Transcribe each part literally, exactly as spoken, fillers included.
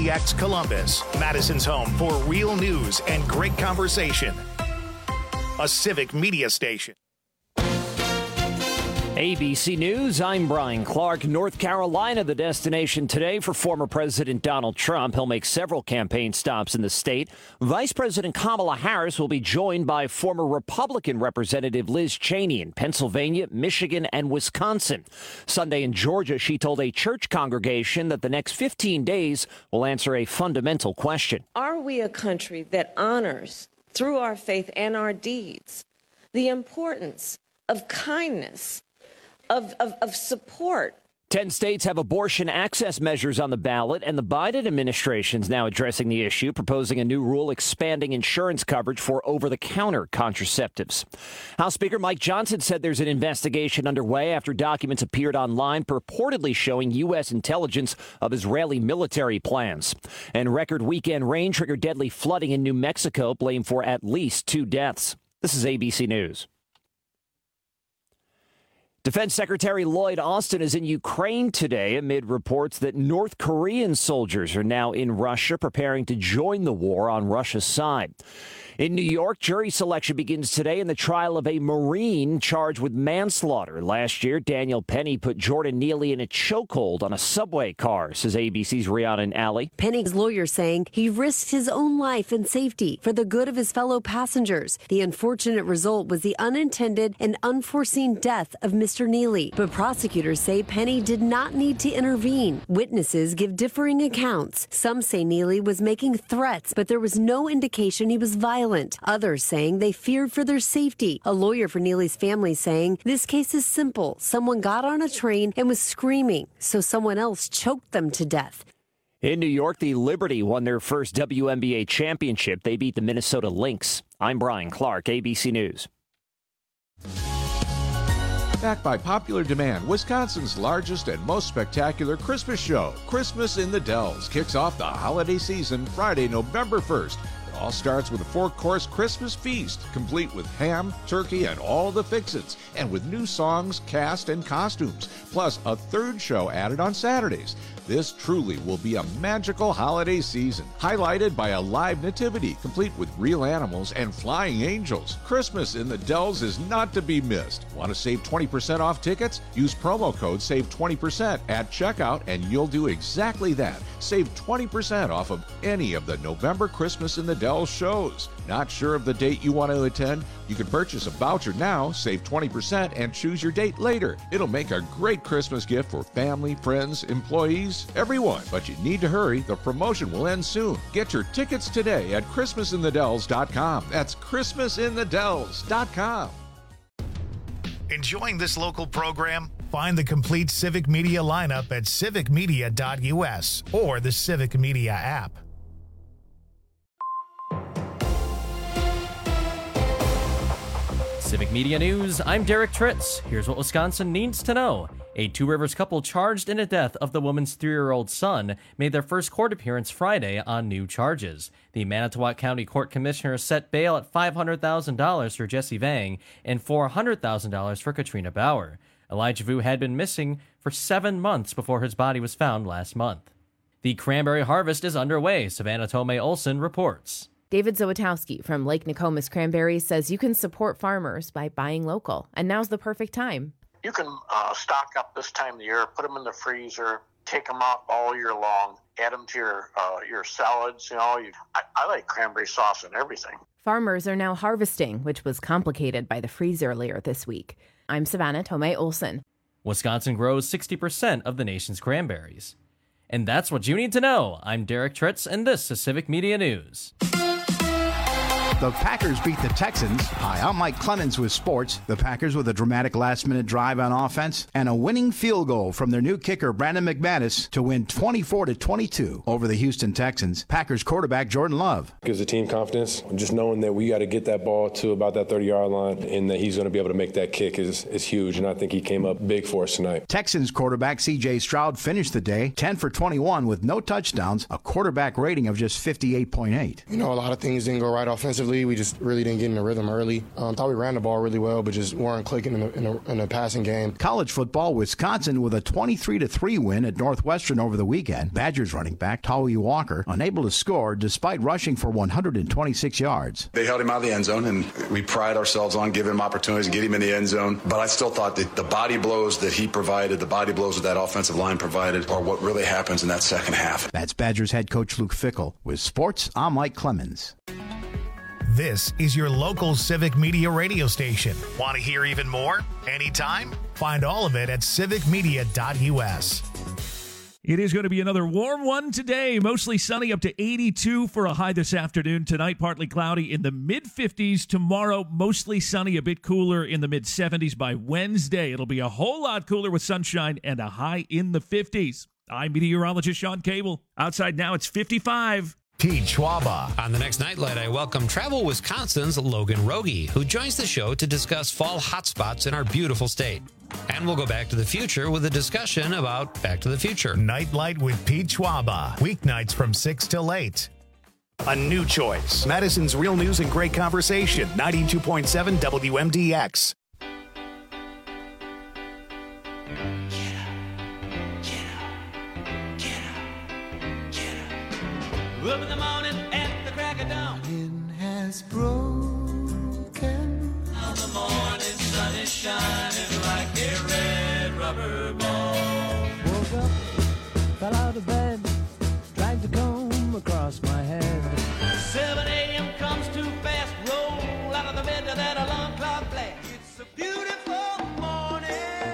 C X Columbus, Madison's home for real news and great conversation. A Civic Media station. A B C News, I'm Brian Clark. North Carolina, the destination today for former President Donald Trump. He'll make several campaign stops in the state. Vice President Kamala Harris will be joined by former Republican Representative Liz Cheney in Pennsylvania, Michigan, and Wisconsin. Sunday in Georgia, she told a church congregation that the next fifteen days will answer a fundamental question. Are we a country that honors, through our faith and our deeds, the importance of kindness, Of, of, of support? Ten states have abortion access measures on the ballot, and the Biden administration is now addressing the issue, proposing a new rule expanding insurance coverage for over-the-counter contraceptives. House Speaker Mike Johnson said there's an investigation underway after documents appeared online purportedly showing U S intelligence of Israeli military plans. And record weekend rain triggered deadly flooding in New Mexico, blamed for at least two deaths. This is A B C News. Defense Secretary Lloyd Austin is in Ukraine today amid reports that North Korean soldiers are now in Russia preparing to join the war on Russia's side. In New York, jury selection begins today in the trial of a Marine charged with manslaughter. Last year, Daniel Penny put Jordan Neely in a chokehold on a subway car, says A B C's Rhiannon Alley. Penny's lawyer saying he risked his own life and safety for the good of his fellow passengers. The unfortunate result was the unintended and unforeseen death of Mister Neely. But prosecutors say Penny did not need to intervene. Witnesses give differing accounts. Some say Neely was making threats, but there was no indication he was violent. Others saying they feared for their safety. A lawyer for Neely's family saying this case is simple. Someone got on a train and was screaming, so someone else choked them to death. In New York, the Liberty won their first W N B A championship. They beat the Minnesota Lynx. I'm Brian Clark, A B C News. Backed by popular demand, Wisconsin's largest and most spectacular Christmas show, Christmas in the Dells, kicks off the holiday season Friday, November first. It all starts with a four-course Christmas feast, complete with ham, turkey, and all the fix-its, and with new songs, cast, and costumes, plus a third show added on Saturdays. This truly will be a magical holiday season, highlighted by a live nativity, complete with real animals and flying angels. Christmas in the Dells is not to be missed. Want to save twenty percent off tickets? Use promo code SAVE twenty percent at checkout and you'll do exactly that. Save twenty percent off of any of the November Christmas in the Dells shows. Not sure of the date you want to attend? You can purchase a voucher now, save twenty percent, and choose your date later. It'll make a great Christmas gift for family, friends, employees, everyone. But you need to hurry. The promotion will end soon. Get your tickets today at Christmas in the Dells dot com. That's Christmas in the Dells dot com. Enjoying this local program? Find the complete Civic Media lineup at civic media dot U S or the Civic Media app. Civic Media News, I'm Derek Tritz. Here's what Wisconsin needs to know. A Two Rivers couple charged in the death of the woman's three-year-old son made their first court appearance Friday on new charges. The Manitowoc County Court Commissioner set bail at five hundred thousand dollars for Jesse Vang and four hundred thousand dollars for Katrina Bauer. Elijah Vu had been missing for seven months before his body was found last month. The cranberry harvest is underway, Savannah Tomei Olson reports. David Zawitowski from Lake Nokomis Cranberries says you can support farmers by buying local, and now's the perfect time. You can uh, stock up this time of the year, put them in the freezer, take them out all year long, add them to your uh, your salads. You know, you, I, I like cranberry sauce and everything. Farmers are now harvesting, which was complicated by the freeze earlier this week. I'm Savannah Tomei Olson. Wisconsin grows sixty percent of the nation's cranberries. And that's what you need to know. I'm Derek Tritz, and this is Civic Media News. The Packers beat the Texans. Hi, I'm Mike Clemens with sports. The Packers with a dramatic last-minute drive on offense and a winning field goal from their new kicker, Brandon McManus, to win twenty-four to twenty-two over the Houston Texans. Packers quarterback Jordan Love. Gives the team confidence. Just knowing that we got to get that ball to about that thirty-yard line and that he's going to be able to make that kick is, is huge, and I think he came up big for us tonight. Texans quarterback C J Stroud finished the day ten for twenty-one with no touchdowns, a quarterback rating of just fifty-eight point eight. You know, a lot of things didn't go right offensively offensively, we just really didn't get in the rhythm early. Um, thought we ran the ball really well, but just weren't clicking in the, in the, in the passing game. College football, Wisconsin with a twenty-three to three win at Northwestern over the weekend. Badgers running back Tawi Walker unable to score despite rushing for one hundred twenty-six yards. They held him out of the end zone, and we pride ourselves on giving him opportunities to get him in the end zone. But I still thought that the body blows that he provided, the body blows that that offensive line provided, are what really happens in that second half. That's Badgers head coach Luke Fickell. With sports, I'm Mike Clemens. This is your local Civic Media radio station. Want to hear even more? Anytime? Find all of it at civic media dot u s. It is going to be another warm one today. Mostly sunny, up to eighty-two for a high this afternoon. Tonight, partly cloudy in the mid-fifties. Tomorrow, mostly sunny, a bit cooler in the mid-seventies. By Wednesday, it'll be a whole lot cooler with sunshine and a high in the fifties. I'm meteorologist Sean Cable. Outside now, it's fifty-five. Pete Schwaba. On the next Nightlight, I welcome Travel Wisconsin's Logan Rogie, who joins the show to discuss fall hotspots in our beautiful state. And we'll go back to the future with a discussion about Back to the Future. Nightlight with Pete Schwaba. Weeknights from six till eight. A new choice. Madison's Real News and Great Conversation. ninety-two point seven W M D X. Up in the morning at the crack of dawn. Wind has broken. Now the morning sun is shining like a red rubber ball. Woke up, fell out of bed, dragged the comb across my head. seven a.m. comes too fast, roll out of the bed to that alarm clock blast. It's a beautiful morning.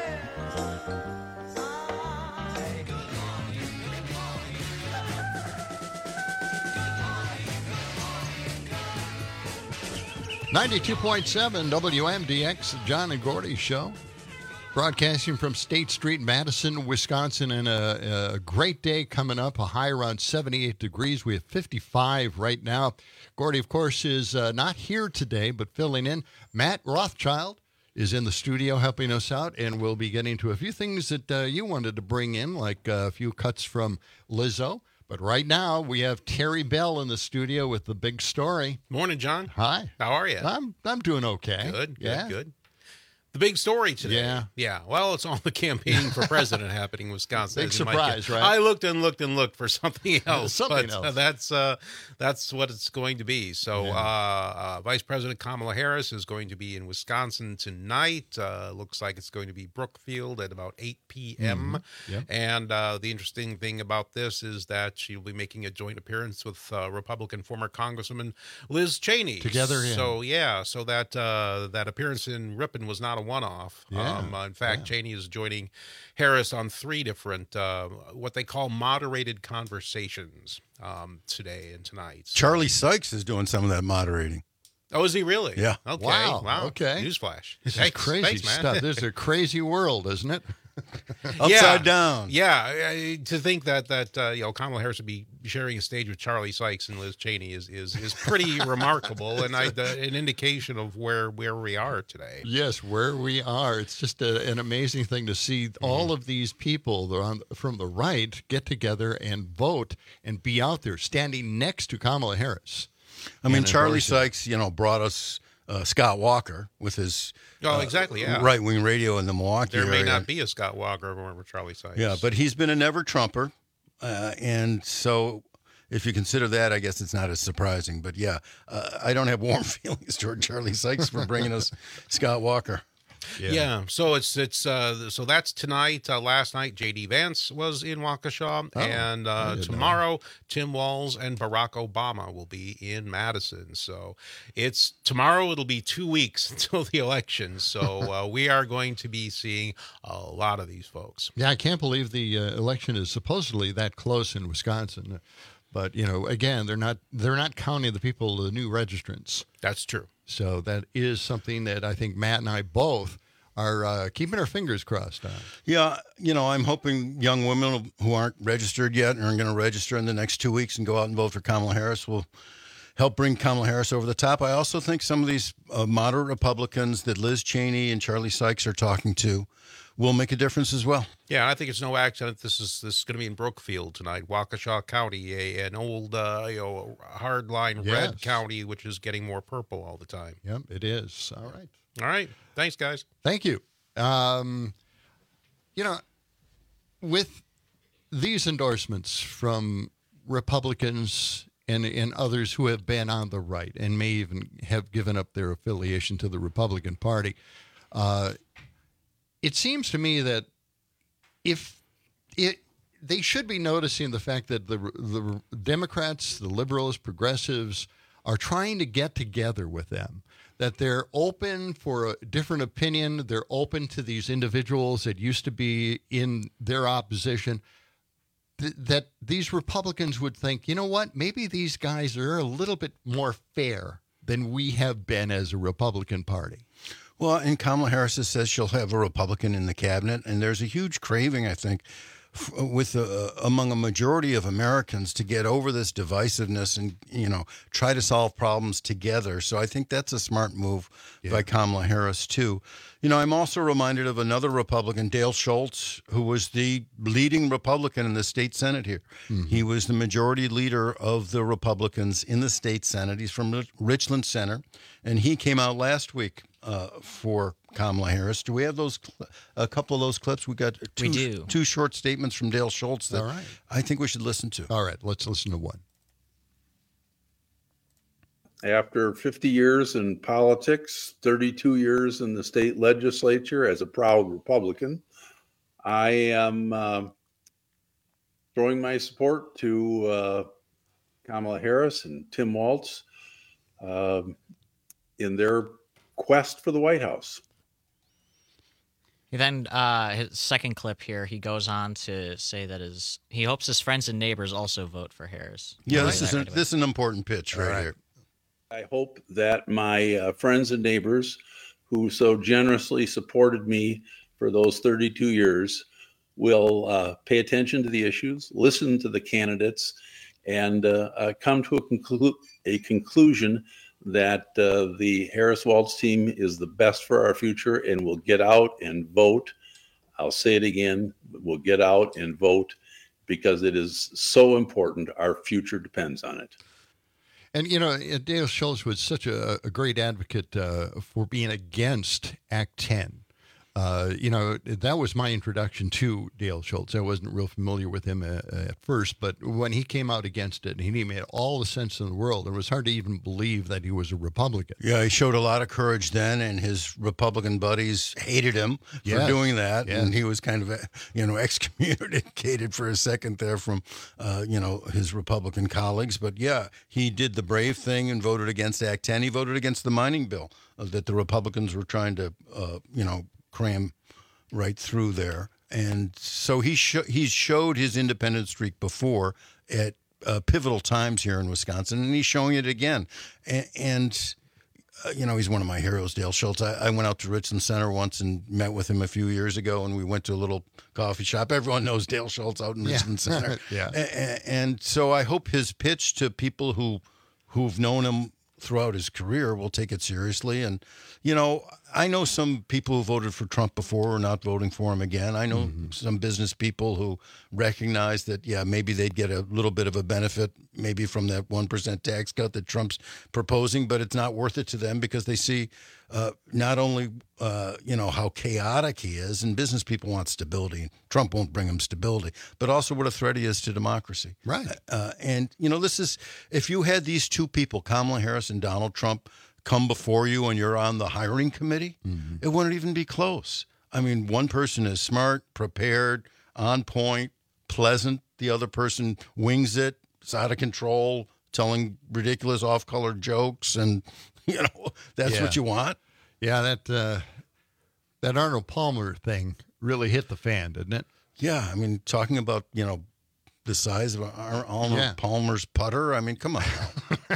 ninety-two point seven W M D X, John and Gordy Show. Broadcasting from State Street, Madison, Wisconsin, and a, a great day coming up, a high around seventy-eight degrees. We have fifty-five right now. Gordy, of course, is uh, not here today, but filling in. Matt Rothschild is in the studio helping us out, and we'll be getting to a few things that uh, you wanted to bring in, like uh, a few cuts from Lizzo. But right now, we have Terry Bell in the studio with the big story. Morning, John. Hi. How are you? I'm I'm doing okay. Good, good, yeah. good. The big story today. Yeah. Yeah. Well, it's all the campaigning for president happening in Wisconsin. Big surprise, right? I looked and looked and looked for something else. something but, else. Uh, that's, uh, that's what it's going to be. So Yeah. uh, uh, Vice President Kamala Harris is going to be in Wisconsin tonight. Uh, looks like it's going to be Brookfield at about eight p.m. Mhm. Yep. And uh, the interesting thing about this is that she'll be making a joint appearance with uh, Republican former Congresswoman Liz Cheney. Together, yeah. So, yeah, so that uh, that appearance in Ripon was not a one-off. Yeah, Um, uh, in fact, yeah. Cheney is joining Harris on three different, uh, what they call moderated conversations um, today and tonight. So- Charlie Sykes is doing some of that moderating. Oh, is he really? Yeah. Okay. Wow, Wow. okay. Newsflash. This is Thanks. crazy Thanks, man. stuff. This is a crazy world, isn't it? Upside yeah. down. Yeah, uh, to think that that uh, you know Kamala Harris would be sharing a stage with Charlie Sykes and Liz Cheney is is is pretty remarkable, and I, uh, an indication of where where we are today. Yes, where we are. It's just a, an amazing thing to see all of these people that are on, from the right get together and vote and be out there standing next to Kamala Harris. I mean, And Charlie endorsing. Sykes, you know, brought us uh, Scott Walker with his Oh, uh, exactly, yeah. right-wing radio in the Milwaukee There may area. not be a Scott Walker over Charlie Sykes. Yeah, but he's been a never-Trumper, uh, and so if you consider that, I guess it's not as surprising. But yeah, uh, I don't have warm feelings toward Charlie Sykes for bringing us Scott Walker. Yeah. so it's it's uh, so that's tonight. Uh, last night, J D Vance was in Waukesha, Oh, and I uh, didn't know. tomorrow, Tim Walz and Barack Obama will be in Madison. So it's tomorrow. It'll be two weeks until the election. So uh, we are going to be seeing a lot of these folks. Yeah, I can't believe the uh, election is supposedly that close in Wisconsin. But, you know, again, they're not they're not counting the people, the new registrants. That's true. So that is something that I think Matt and I both are uh, keeping our fingers crossed on. Yeah, you know, I'm hoping young women who aren't registered yet and are going to register in the next two weeks and go out and vote for Kamala Harris will help bring Kamala Harris over the top. I also think some of these uh, moderate Republicans that Liz Cheney and Charlie Sykes are talking to will make a difference as well. Yeah, I think it's no accident. This is this is going to be in Brookfield tonight, Waukesha County, a, an old, uh, you know, hardline Yes. red county, which is getting more purple all the time. Yep, it is. All right. All right. Thanks, guys. Thank you. Um, you know, with these endorsements from Republicans and, and others who have been on the right and may even have given up their affiliation to the Republican Party, uh, it seems to me that if it, they should be noticing the fact that the the Democrats, the liberals, progressives are trying to get together with them, that they're open for a different opinion. They're open to these individuals that used to be in their opposition, th- that these Republicans would think, you know what, maybe these guys are a little bit more fair than we have been as a Republican Party. Well, and Kamala Harris says she'll have a Republican in the cabinet, and there's a huge craving, I think, f- with uh, among a majority of Americans to get over this divisiveness and, you know, try to solve problems together. So I think that's a smart move yeah. by Kamala Harris, too. You know, I'm also reminded of another Republican, Dale Schultz, who was the leading Republican in the state Senate here. Mm-hmm. He was the majority leader of the Republicans in the state Senate. He's from Richland Center, and he came out last week uh, for Kamala Harris. Do we have those? Cl- a couple of those clips? We got two, we do. two short statements from Dale Schultz that All right. I think we should listen to. All right, let's listen to one. After fifty years in politics, thirty-two years in the state legislature as a proud Republican, I am uh, throwing my support to uh, Kamala Harris and Tim Walz uh, in their quest for the White House. Then uh, his second clip here, he goes on to say that his he hopes his friends and neighbors also vote for Harris. Yeah, this is, a, this is an important pitch right, right here. I hope that my uh, friends and neighbors who so generously supported me for those thirty-two years will uh, pay attention to the issues, listen to the candidates, and uh, uh, come to a, conclu- a conclusion that uh, the Harris-Walz team is the best for our future and will get out and vote. I'll say it again, we'll get out and vote because it is so important. Our future depends on it. And, you know, Dale Schultz was such a, a great advocate uh, for being against Act ten. Uh, you know, that was my introduction to Dale Schultz. I wasn't real familiar with him uh, at first, but when he came out against it, he made all the sense in the world. It was hard to even believe that he was a Republican. Yeah, he showed a lot of courage then, and his Republican buddies hated him for yes. doing that. Yes. And he was kind of, you know, excommunicated for a second there from, uh, you know, his Republican colleagues. But yeah, he did the brave thing and voted against Act ten. He voted against the mining bill uh, that the Republicans were trying to, uh, you know, cram right through there. And so he sh- he's showed his independent streak before at uh, pivotal times here in Wisconsin, and he's showing it again. And, and uh, you know, he's one of my heroes, Dale Schultz. I, I went out to Richland Center once and met with him a few years ago, and we went to a little coffee shop. Everyone knows Dale Schultz out in Yeah. Richland Center. Yeah. And, and so I hope his pitch to people who, who've known him throughout his career will take it seriously. And, you know, I know some people who voted for Trump before are not voting for him again. I know mm-hmm. some business people who recognize that, yeah, maybe they'd get a little bit of a benefit maybe from that one percent tax cut that Trump's proposing, but it's not worth it to them because they see uh, not only, uh, you know, how chaotic he is, and business people want stability. Trump won't bring them stability, but also what a threat he is to democracy. Right. Uh, and, you know, this is, if you had these two people, Kamala Harris and Donald Trump, come before you and you're on the hiring committee, mm-hmm. it wouldn't even be close. I mean, one person is smart, prepared, on point, pleasant. The other person wings it, it's out of control, telling ridiculous off-color jokes, and, you know, that's yeah. what you want. Yeah, that uh, that Arnold Palmer thing really hit the fan, didn't it? Yeah, I mean, talking about, you know, the size of Ar- Arnold Yeah. Palmer's putter, I mean, come on now.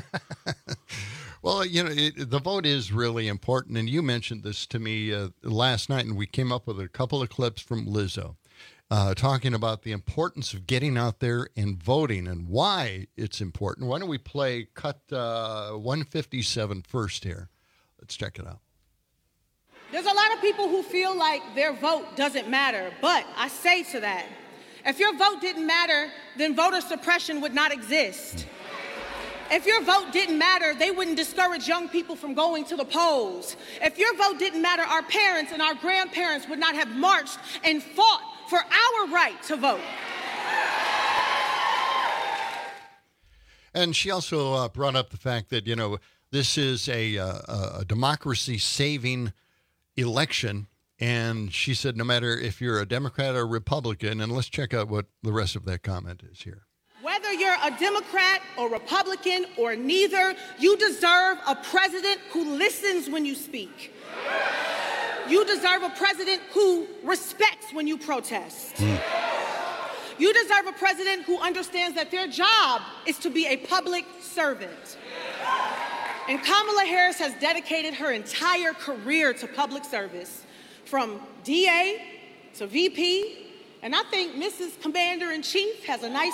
Well, you know, it, the vote is really important, and you mentioned this to me uh, last night, and we came up with a couple of clips from Lizzo uh, talking about the importance of getting out there and voting and why it's important. Why don't we play cut uh, one fifty-seven first here? Let's check it out. There's a lot of people who feel like their vote doesn't matter, but I say to that, if your vote didn't matter, then voter suppression would not exist. If your vote didn't matter, they wouldn't discourage young people from going to the polls. If your vote didn't matter, our parents and our grandparents would not have marched and fought for our right to vote. And she also uh, brought up the fact that, you know, this is a, uh, a democracy-saving election. And she said no matter if you're a Democrat or Republican, and let's check out what the rest of that comment is here. Whether you're a Democrat or Republican or neither, you deserve a president who listens when you speak. You deserve a president who respects when you protest. Mm. You deserve a president who understands that their job is to be a public servant. And Kamala Harris has dedicated her entire career to public service, from D A to V P. And I think Missus Commander-in-Chief has a nice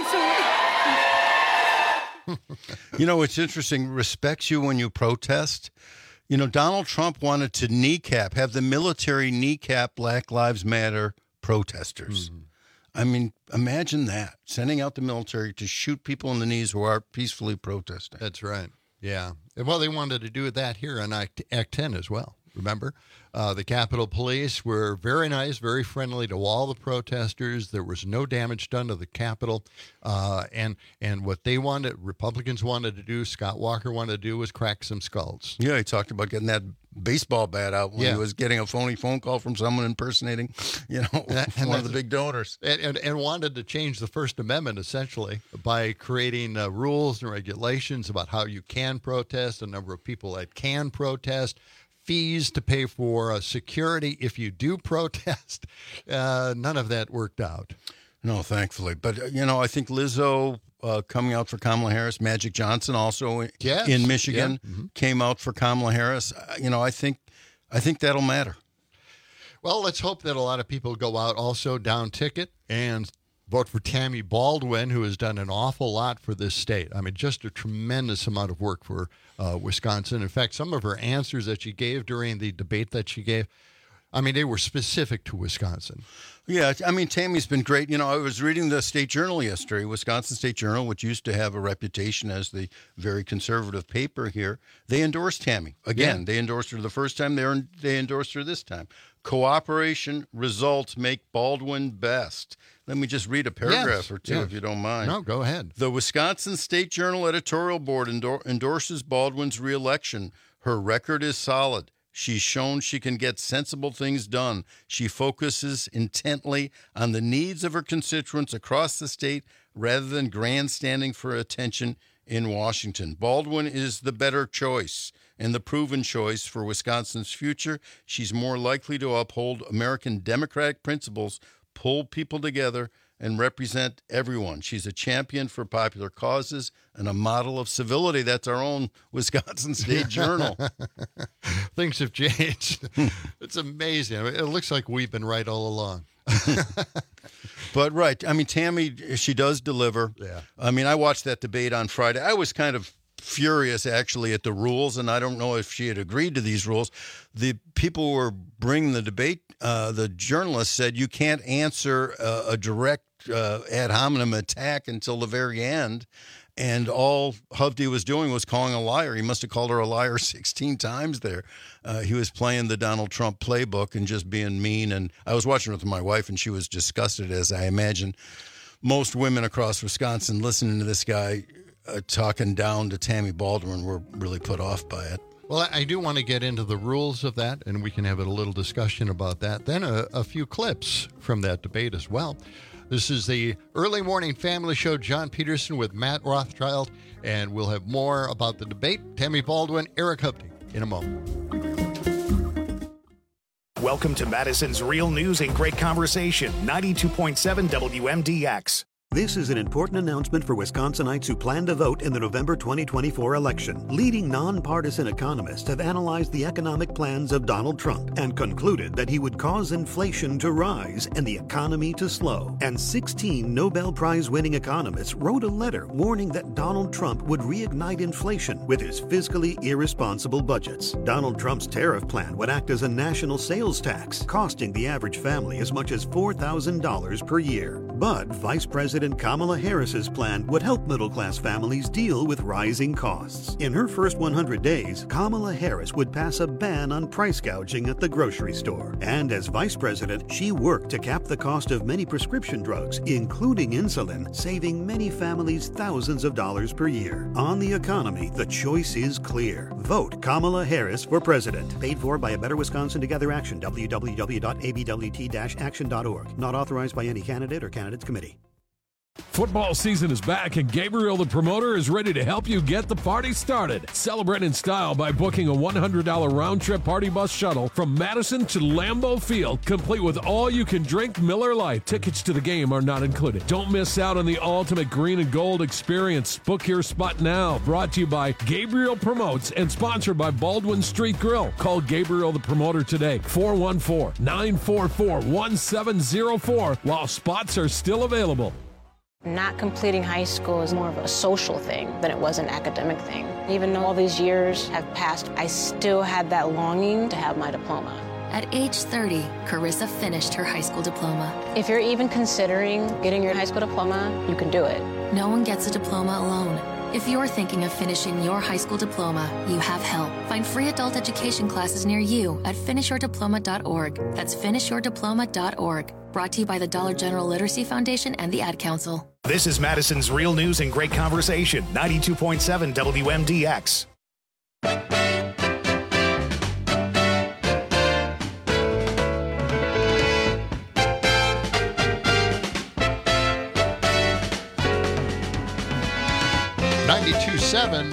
ring to it. You know, it's interesting, respects you when you protest. You know, Donald Trump wanted to kneecap, have the military kneecap Black Lives Matter protesters. Mm-hmm. I mean, imagine that, sending out the military to shoot people in the knees who are peacefully protesting. That's right. Yeah. Well, they wanted to do that here on Act, Act ten as well. Remember, uh, the Capitol Police were very nice, very friendly to all the protesters. There was no damage done to the Capitol. Uh, and and what they wanted, Republicans wanted to do, Scott Walker wanted to do, was crack some skulls. Yeah, he talked about getting that baseball bat out when yeah. he was getting a phony phone call from someone impersonating, you know, and, one of the big donors. And, and, and wanted to change the First Amendment, essentially, by creating uh, rules and regulations about how you can protest, a number of people that can protest, fees to pay for uh, security if you do protest. Uh, none of that worked out. No, thankfully. But, uh, you know, I think Lizzo uh, coming out for Kamala Harris, Magic Johnson also yes. in Michigan yeah. mm-hmm. came out for Kamala Harris. Uh, you know, I think I think that'll matter. Well, let's hope that a lot of people go out also down ticket and vote for Tammy Baldwin, who has done an awful lot for this state. I mean, just a tremendous amount of work for uh, Wisconsin. In fact, some of her answers that she gave during the debate that she gave, I mean, they were specific to Wisconsin. Yeah, I mean, Tammy's been great. You know, I was reading the State Journal yesterday, Wisconsin State Journal, which used to have a reputation as the very conservative paper here. They endorsed Tammy. Again, yeah. they endorsed her the first time. They they endorsed her this time. Cooperation results make Baldwin best. Let me just read a paragraph yes, or two, yes. if you don't mind. No, go ahead. The Wisconsin State Journal editorial board endor- endorses Baldwin's reelection. Her record is solid. She's shown she can get sensible things done. She focuses intently on the needs of her constituents across the state rather than grandstanding for attention in Washington. Baldwin is the better choice and the proven choice for Wisconsin's future. She's more likely to uphold American democratic principles, pull people together, and represent everyone. She's a champion for popular causes and a model of civility. That's our own Wisconsin State Journal. Things have changed. It's amazing. I mean, it looks like we've been right all along. But right. I mean, Tammy, she does deliver. Yeah. I mean, I watched that debate on Friday. I was kind of furious, actually, at the rules, and I don't know if she had agreed to these rules. The people who were bringing the debate, uh, the journalist said you can't answer a, a direct uh, ad hominem attack until the very end. And all Hovde was doing was calling a liar. He must have called her a liar sixteen times there. Uh, he was playing the Donald Trump playbook and just being mean. And I was watching it with my wife, and she was disgusted, as I imagine most women across Wisconsin listening to this guy uh, talking down to Tammy Baldwin were really put off by it. Well, I do want to get into the rules of that, and we can have a little discussion about that. Then a, a few clips from that debate as well. This is the Early Morning Family Show, John Peterson with Matt Rothschild, and we'll have more about the debate. Tammy Baldwin, Eric Hovde in a moment. Welcome to Madison's Real News and Great Conversation, ninety-two point seven W M D X. This is an important announcement for Wisconsinites who plan to vote in the November twenty twenty-four election. Leading nonpartisan economists have analyzed the economic plans of Donald Trump and concluded that he would cause inflation to rise and the economy to slow. And sixteen Nobel Prize-winning economists wrote a letter warning that Donald Trump would reignite inflation with his fiscally irresponsible budgets. Donald Trump's tariff plan would act as a national sales tax, costing the average family as much as four thousand dollars per year. But Vice President Kamala Harris's plan would help middle-class families deal with rising costs. In her first one hundred days, Kamala Harris would pass a ban on price gouging at the grocery store. And as vice president, she worked to cap the cost of many prescription drugs, including insulin, saving many families thousands of dollars per year. On the economy, the choice is clear. Vote Kamala Harris for president. Paid for by A Better Wisconsin Together Action, w w w dot a b w t dash action dot org. Not authorized by any candidate or candidates committee. Football season is back, and Gabriel the Promoter is ready to help you get the party started. Celebrate in style by booking a one hundred dollars round-trip party bus shuttle from Madison to Lambeau Field, complete with all-you-can-drink Miller Lite. Tickets to the game are not included. Don't miss out on the ultimate green and gold experience. Book your spot now. Brought to you by Gabriel Promotes and sponsored by Baldwin Street Grill. Call Gabriel the Promoter today, four one four, nine four four, one seven zero four, while spots are still available. Not completing high school is more of a social thing than it was an academic thing. Even though all these years have passed, I still had that longing to have my diploma. At age thirty, Carissa finished her high school diploma. If you're even considering getting your high school diploma, you can do it. No one gets a diploma alone. If you're thinking of finishing your high school diploma, you have help. Find free adult education classes near you at finish your diploma dot org. That's finish your diploma dot org. Brought to you by the Dollar General Literacy Foundation and the Ad Council. This is Madison's Real News and Great Conversation, ninety-two point seven W M D X. ninety-two point seven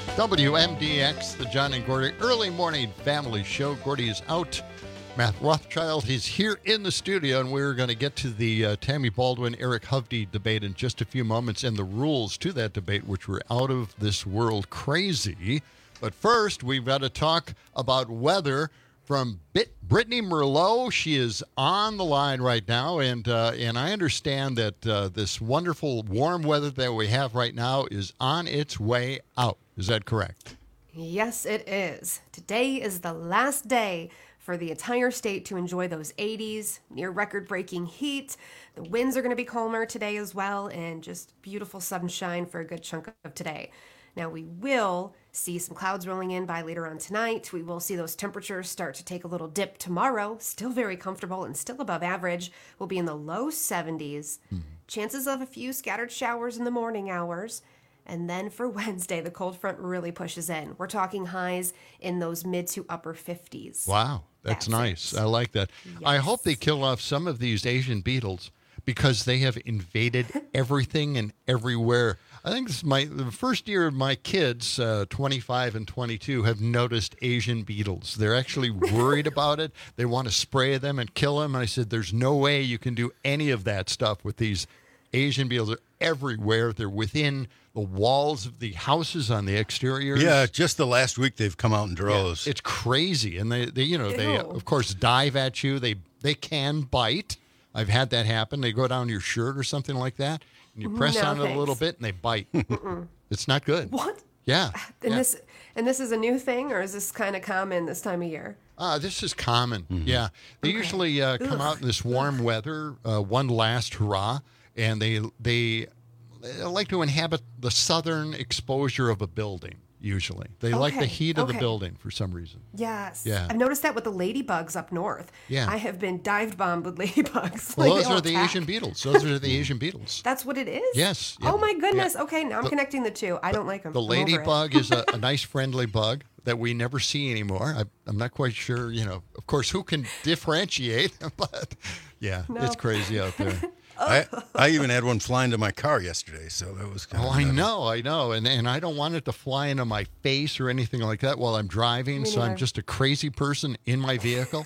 W M D X, the John and Gordy Early Morning Family Show. Gordy is out. Matt Rothschild, he's here in the studio, and we're going to get to the uh, Tammy Baldwin-Eric Hovde debate in just a few moments and the rules to that debate, which were out of this world crazy. But first, we've got to talk about weather from Bit- Brittany Merlot. She is on the line right now, and uh, and I understand that uh, this wonderful warm weather that we have right now is on its way out. Is that correct? Yes, it is. Today is the last day for the entire state to enjoy those eighties, near record-breaking heat. The winds are going to be calmer today as well, and just beautiful sunshine for a good chunk of today. Now, we will see some clouds rolling in by later on tonight. We will see those temperatures start to take a little dip tomorrow. Still very comfortable and still above average. We'll be in the low seventies. Mm-hmm. Chances of a few scattered showers in the morning hours. And then for Wednesday, the cold front really pushes in. We're talking highs in those mid to upper fifties. Wow, that's, that's nice. It. I like that. Yes. I hope they kill off some of these Asian beetles because they have invaded everything and everywhere. I think this is my the first year of my kids, uh, twenty-five and twenty-two, have noticed Asian beetles. They're actually worried about it. They want to spray them and kill them. And I said, there's no way you can do any of that stuff with these Asian beetles. They're everywhere. They're within the walls of the houses on the exteriors. Yeah, just the last week they've come out in droves. Yeah, it's crazy. And they, they you know, Ew. they, of course, dive at you. They they can bite. I've had that happen. They go down your shirt or something like that, and you press no, on thanks. it a little bit, and they bite. It's not good. What? Yeah. And yeah. this and this is a new thing, or is this kind of common this time of year? Uh, this is common, mm-hmm. yeah. They okay. usually uh, come out in this warm weather, uh, one last hurrah, and they they... They like to inhabit the southern exposure of a building, usually. They okay. like the heat of okay. the building for some reason. Yes. Yeah. I've noticed that with the ladybugs up north. Yeah. I have been dive bombed with ladybugs. Well, like those are the attack. Asian beetles. Those are the Asian beetles. That's what it is? Yes. Yeah. Oh, my goodness. Yeah. Okay, now I'm the, connecting the two. I don't like them. The ladybug is a, a nice, friendly bug that we never see anymore. I, I'm not quite sure, you know, of course, who can differentiate, but yeah, no. It's crazy out there. I, I even had one fly into my car yesterday, so that was kind oh, of I know, I know, and and I don't want it to fly into my face or anything like that while I'm driving. So I'm just a crazy person in my vehicle.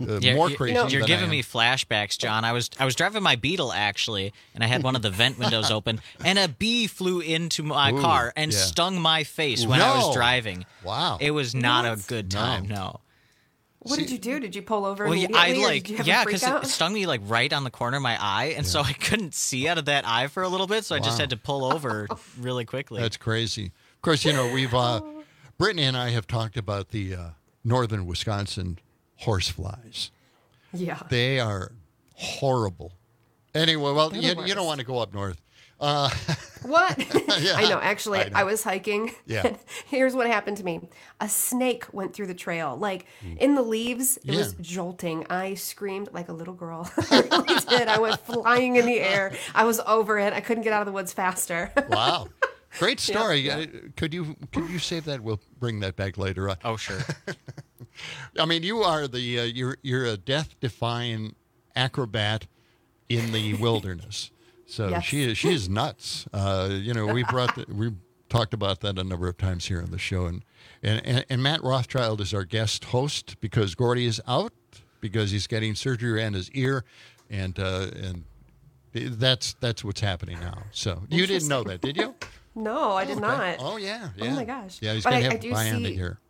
uh, You're- more you're- crazy. You're than I giving am. me flashbacks, John. I was I was driving my Beetle actually, and I had one of the vent windows open, and a bee flew into my Ooh, car and yeah. stung my face when I No. was driving. Wow, it was not What? a good time. No. What did you do? Did you pull over Well, yeah, immediately? I or like did you have yeah, a freak because it out? stung me like right on the corner of my eye, and so I couldn't see out of that eye for a little bit. So I just Wow. had to pull over really quickly. That's crazy. Of course, you know we've uh, Brittany and I have talked about the uh, northern Wisconsin horseflies. Yeah. They are horrible. Anyway, well, They're you, the you don't worst. want to go up north. Uh, What? Yeah, I know. Actually, I I, know. was hiking. Yeah. And here's what happened to me. A snake went through the trail. Like in the leaves, it was Yeah. jolting. I screamed like a little girl. I really did. I went flying in the air. I was over it. I couldn't get out of the woods faster. Wow. Great Yeah, story. yeah. Uh, Could you could you save that? We'll bring that back later on. Oh, sure. I mean, you are the uh, you're you're a death-defying acrobat in the wilderness. So Yes. she is she is nuts. Uh, you know, we brought the, we talked about that a number of times here on the show, and and and, and Matt Rothschild is our guest host because Gordy is out because he's getting surgery on his ear, and uh, and that's that's what's happening now. So you didn't know that, did you? No, I did Okay. not. Oh yeah, yeah. Oh my gosh. Yeah, he's But gonna I- I have do bionic see- ear.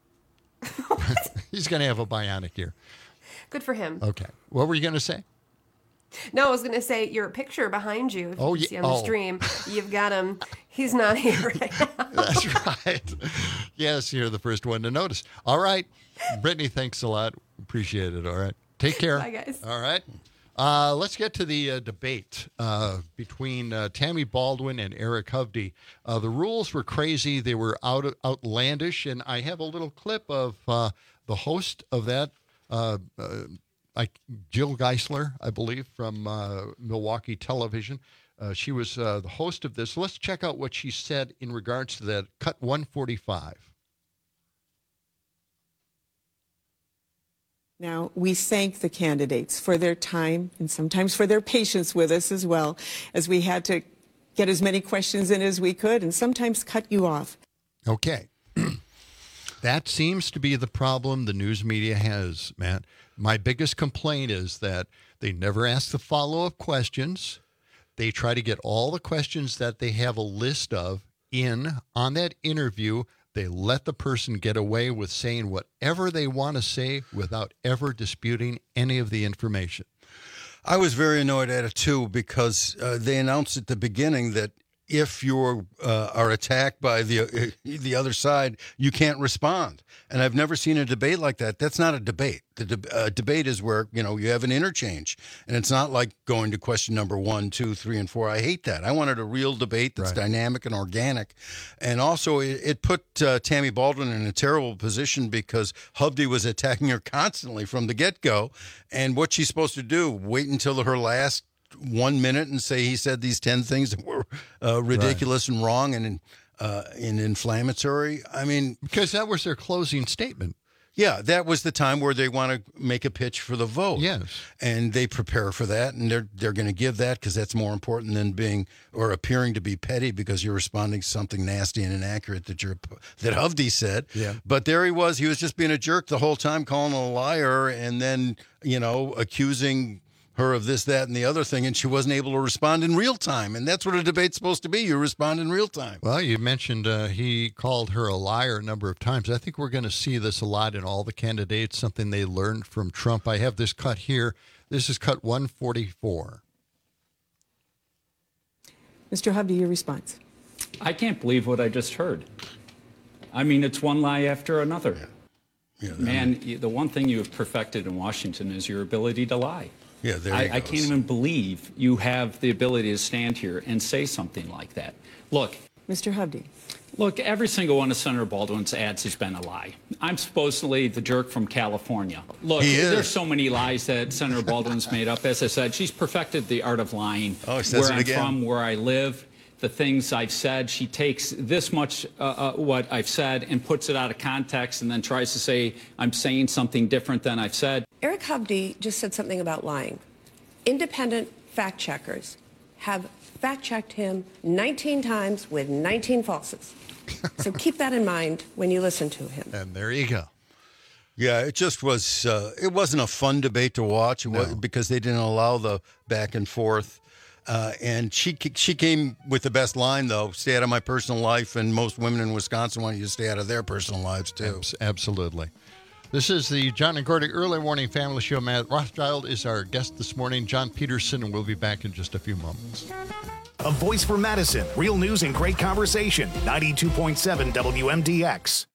He's gonna have a bionic ear. Good for him. Okay. What were you gonna say? No, I was going to say your picture behind you. If Oh, you yeah. see on the Oh. stream, you've got him. He's not here right now. That's right. Yes, you're the first one to notice. All right. Brittany, thanks a lot. Appreciate it. All right. Take care. Bye, guys. All right. Uh, let's get to the uh, debate uh, between uh, Tammy Baldwin and Eric Hovde. Uh, the rules were crazy. They were out outlandish. And I have a little clip of uh, the host of that, uh, uh, I, Jill Geisler, I believe, from uh, Milwaukee Television. Uh, she was uh, the host of this. Let's check out what she said in regards to that cut one forty-five. Now, we thank the candidates for their time and sometimes for their patience with us as well, as we had to get as many questions in as we could and sometimes cut you off. Okay. That seems to be the problem the news media has, Matt. My biggest complaint is that they never ask the follow-up questions. They try to get all the questions that they have a list of in on that interview. They let the person get away with saying whatever they want to say without ever disputing any of the information. I was very annoyed at it, too, because uh, they announced at the beginning that if you uh, are attacked by the uh, the other side, you can't respond. And I've never seen a debate like that. That's not a debate. The de- uh, debate is where, you know, you have an interchange. And it's not like going to question number one, two, three, and four. I hate that. I wanted a real debate that's Right. dynamic and organic. And also, it, it put uh, Tammy Baldwin in a terrible position because Hovde was attacking her constantly from the get-go. And what she's supposed to do, wait until her last one minute and say he said these ten things that were uh, ridiculous and wrong and uh, and inflammatory. I mean, because that was their closing statement. Yeah, that was the time where they want to make a pitch for the vote. Yes, and they prepare for that, and they're they're going to give that because that's more important than being or appearing to be petty because you're responding to something nasty and inaccurate that you're that Hovde said. Yeah. But there he was. He was just being a jerk the whole time, calling her a liar, and then you know accusing her of this, that, and the other thing, and she wasn't able to respond in real time. And that's what a debate's supposed to be. You respond in real time. Well, you mentioned uh, he called her a liar a number of times. I think we're going to see this a lot in all the candidates, something they learned from Trump. I have this cut here. This is cut one forty-four. Mister Hovde, your response. I can't believe what I just heard. I mean, it's one lie after another. Yeah, Man, you- the one thing you have perfected in Washington is your ability to lie. Yeah, there I, he I goes. can't even believe you have the ability to stand here and say something like that. Look, Mister Hovde. Look, every single one of Senator Baldwin's ads has been a lie. I'm supposedly the jerk from California. Look, He is. there's so many lies that Senator Baldwin's made up. As I said, she's perfected the art of lying. Oh, he says where it I'm again. from, where I live, the things I've said. She takes this much uh, uh, what I've said and puts it out of context and then tries to say I'm saying something different than I've said. Eric Hovde just said something about lying. Independent fact checkers have fact checked him nineteen times with nineteen falses. So keep that in mind when you listen to him. And there you go. Yeah, it just was. Uh, it wasn't a fun debate to watch. It was, because they didn't allow the back and forth. Uh, and she she came with the best line, though: "Stay out of my personal life." And most women in Wisconsin want you to stay out of their personal lives too. Absolutely. This is the John and Gordy Early Morning Family Show. Matt Rothschild is our guest this morning. John Peterson, and we'll be back in just a few moments. A voice for Madison. Real news and great conversation. ninety-two point seven W M D X.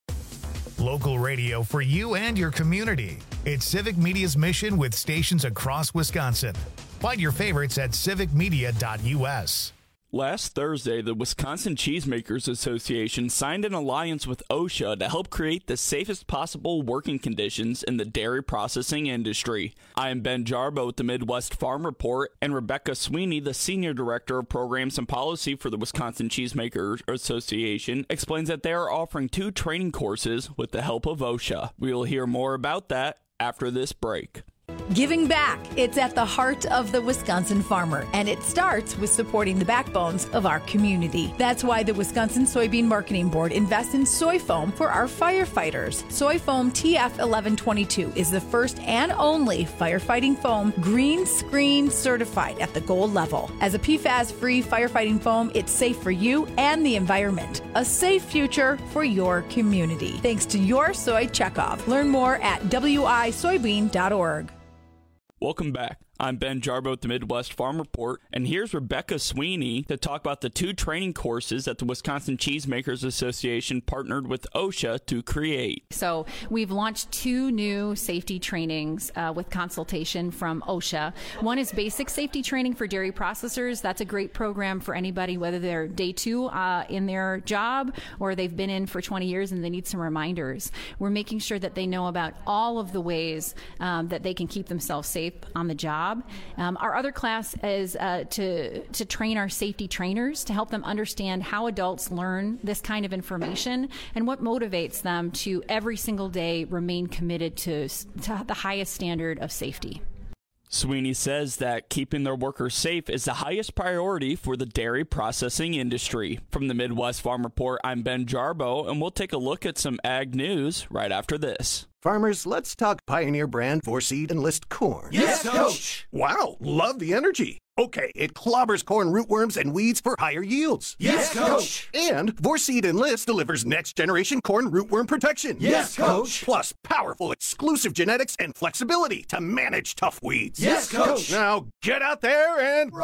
Local radio for you and your community. It's Civic Media's mission with stations across Wisconsin. Find your favorites at civic media dot U S. Last Thursday, the Wisconsin Cheesemakers Association signed an alliance with OSHA to help create the safest possible working conditions in the dairy processing industry. I am Ben Jarbo with the Midwest Farm Report, and Rebecca Sweeney, the Senior Director of Programs and Policy for the Wisconsin Cheesemakers Association, explains that they are offering two training courses with the help of OSHA. We will hear more about that after this break. Giving back. It's at the heart of the Wisconsin farmer, and it starts with supporting the backbones of our community. That's why the Wisconsin Soybean Marketing Board invests in soy foam for our firefighters. Soy foam T F eleven twenty-two is the first and only firefighting foam green screen certified at the gold level. As a P FAS-free firefighting foam, it's safe for you and the environment. A safe future for your community. Thanks to your soy checkoff. Learn more at w i soybean dot org. Welcome back. I'm Ben Jarbo with the Midwest Farm Report, and here's Rebecca Sweeney to talk about the two training courses that the Wisconsin Cheesemakers Association partnered with OSHA to create. So we've launched two new safety trainings uh, with consultation from OSHA. One is basic safety training for dairy processors. That's a great program for anybody, whether they're day two uh, in their job or they've been in for twenty years and they need some reminders. We're making sure that they know about all of the ways um, that they can keep themselves safe on the job. Um, our other class is uh, to to train our safety trainers to help them understand how adults learn this kind of information and what motivates them to every single day remain committed to, to the highest standard of safety. Sweeney says that keeping their workers safe is the highest priority for the dairy processing industry. From the Midwest Farm Report, I'm Ben Jarbo, and we'll take a look at some ag news right after this. Farmers, let's talk Pioneer brand four-seed Enlist corn. Yes, Coach! Wow, love the energy. Okay, it clobbers corn rootworms and weeds for higher yields. Yes, Coach! And four-seed Enlist delivers next-generation corn rootworm protection. Yes, Coach! Plus powerful exclusive genetics and flexibility to manage tough weeds. Yes, Coach! Now get out there and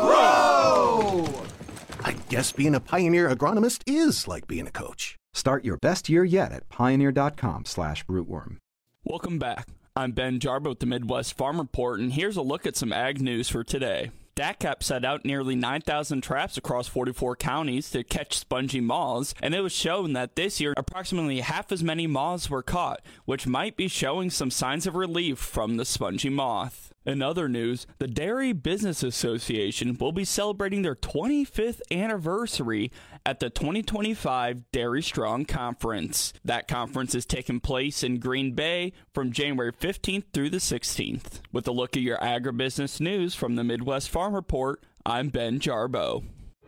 grow! I guess being a Pioneer agronomist is like being a coach. Start your best year yet at pioneer dot com slash rootworm. Welcome back. I'm Ben Jarbo with the Midwest Farm Report, and here's a look at some ag news for today. D A C A P set out nearly nine thousand traps across forty-four counties to catch spongy moths, and it was shown that this year approximately half as many moths were caught, which might be showing some signs of relief from the spongy moth. In other news, the Dairy Business Association will be celebrating their twenty-fifth anniversary at the twenty twenty-five Dairy Strong Conference. That conference is taking place in Green Bay from January fifteenth through the sixteenth. With a look at your agribusiness news from the Midwest Farm Report, I'm Ben Jarbo.